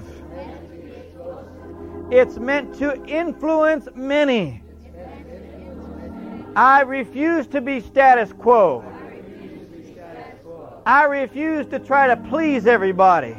A: It's meant to influence many. I refuse to be status quo. I refuse to try to please everybody.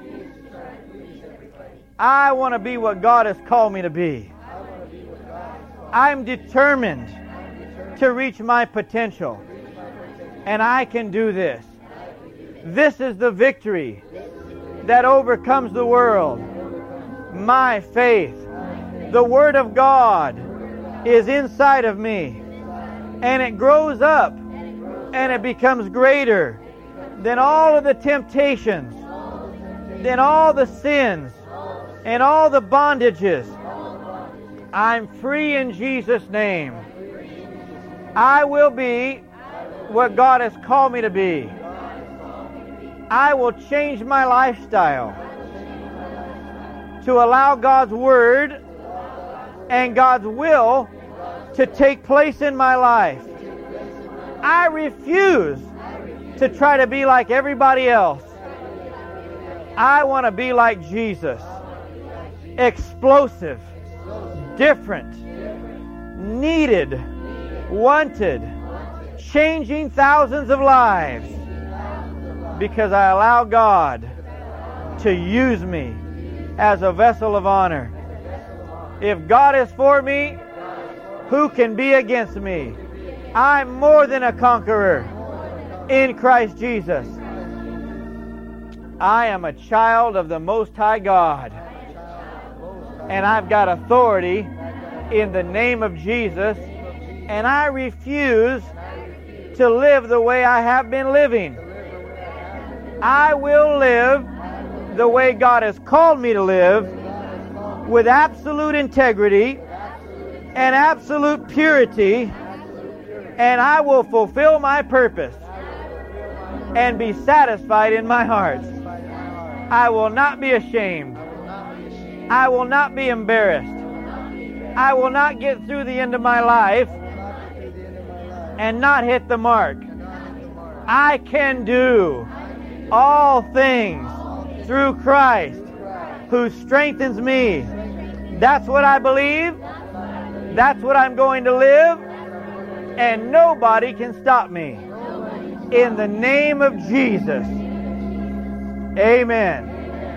A: I want to be what God has called me to be. I'm determined to reach my potential. And I can do this. This is the victory that overcomes the world. My faith. The Word of God is inside of me. And it grows up. And it becomes greater than all of the temptations. Than all the sins. And all the bondages. I'm free in Jesus' name. I will be what God has called me to be. I will change my lifestyle to allow God's Word and God's will to take place in my life. I refuse to try to be like everybody else. I want to be like Jesus. Explosive, different, needed, wanted, changing thousands of lives because I allow God to use me as a vessel of honor. If God is for me, who can be against me? I'm more than a conqueror in Christ Jesus. I am a child of the Most High God. And I've got authority in the name of Jesus. And I refuse to live the way I have been living. I will live the way God has called me to live, with absolute integrity and absolute purity, and I will fulfill my purpose and be satisfied in my heart. I will not be ashamed. I will not be embarrassed. I will not get through the end of my life and not hit the mark. I can do all things through Christ who strengthens me. That's what I believe. That's what I'm going to live. and nobody can stop me. In the name of Jesus. Amen.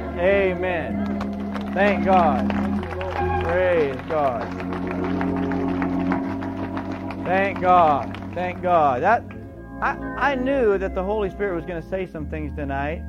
A: Amen. Thank God. Praise God. Thank God. Thank God. I knew that the Holy Spirit was going to say some things tonight,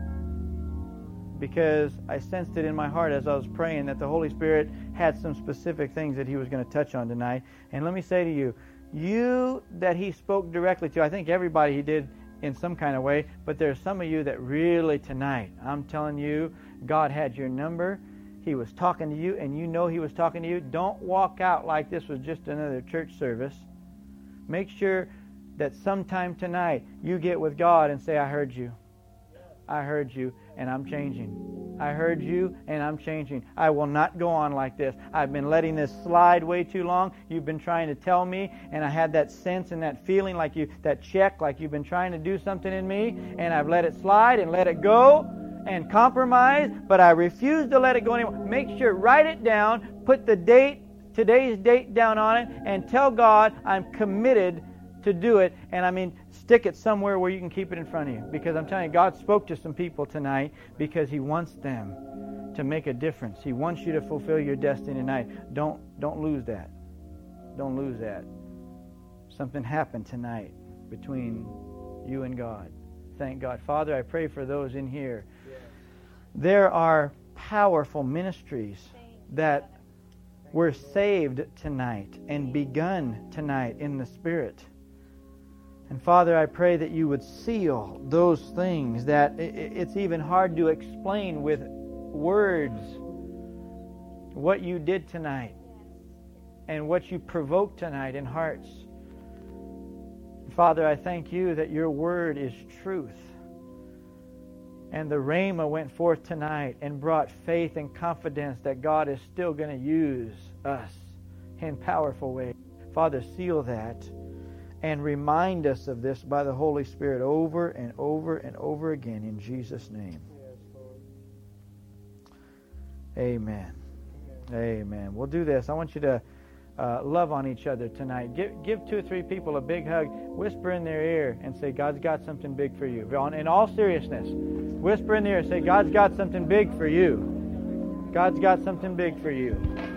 A: because I sensed it in my heart as I was praying that the Holy Spirit had some specific things that He was going to touch on tonight. And let me say to you, you that He spoke directly to, I think everybody He did in some kind of way, but there's some of you that really tonight, I'm telling you, God had your number. He was talking to you, and you know He was talking to you. Don't walk out like this was just another church service. Make sure that sometime tonight you get with God and say, I heard you. I heard you, and I'm changing. I heard you, and I'm changing. I will not go on like this. I've been letting this slide way too long. You've been trying to tell me, and I had that sense and that feeling like that check, like you've been trying to do something in me, and I've let it slide and let it go and compromise, but I refuse to let it go anymore. Make sure, write it down, put the date, today's date down on it, and tell God I'm committed to do it. And I mean, stick it somewhere where you can keep it in front of you, because I'm telling you, God spoke to some people tonight because He wants them to make a difference. He wants you to fulfill your destiny tonight. Don't lose that. Don't lose that. Something happened tonight between you and God. Thank God. Father, I pray for those in here. There are powerful ministries that were saved tonight and begun tonight in the Spirit. And Father, I pray that you would seal those things that it's even hard to explain with words what you did tonight and what you provoked tonight in hearts. Father, I thank you that your word is truth. And the Rhema went forth tonight and brought faith and confidence that God is still going to use us in powerful ways. Father, seal that and remind us of this by the Holy Spirit over and over and over again in Jesus' name. Amen. Amen. We'll do this. I want you to love on each other tonight. Give 2 or 3 people a big hug. Whisper in their ear and say, God's got something big for you. In all seriousness, whisper in their ear and say, God's got something big for you. God's got something big for you.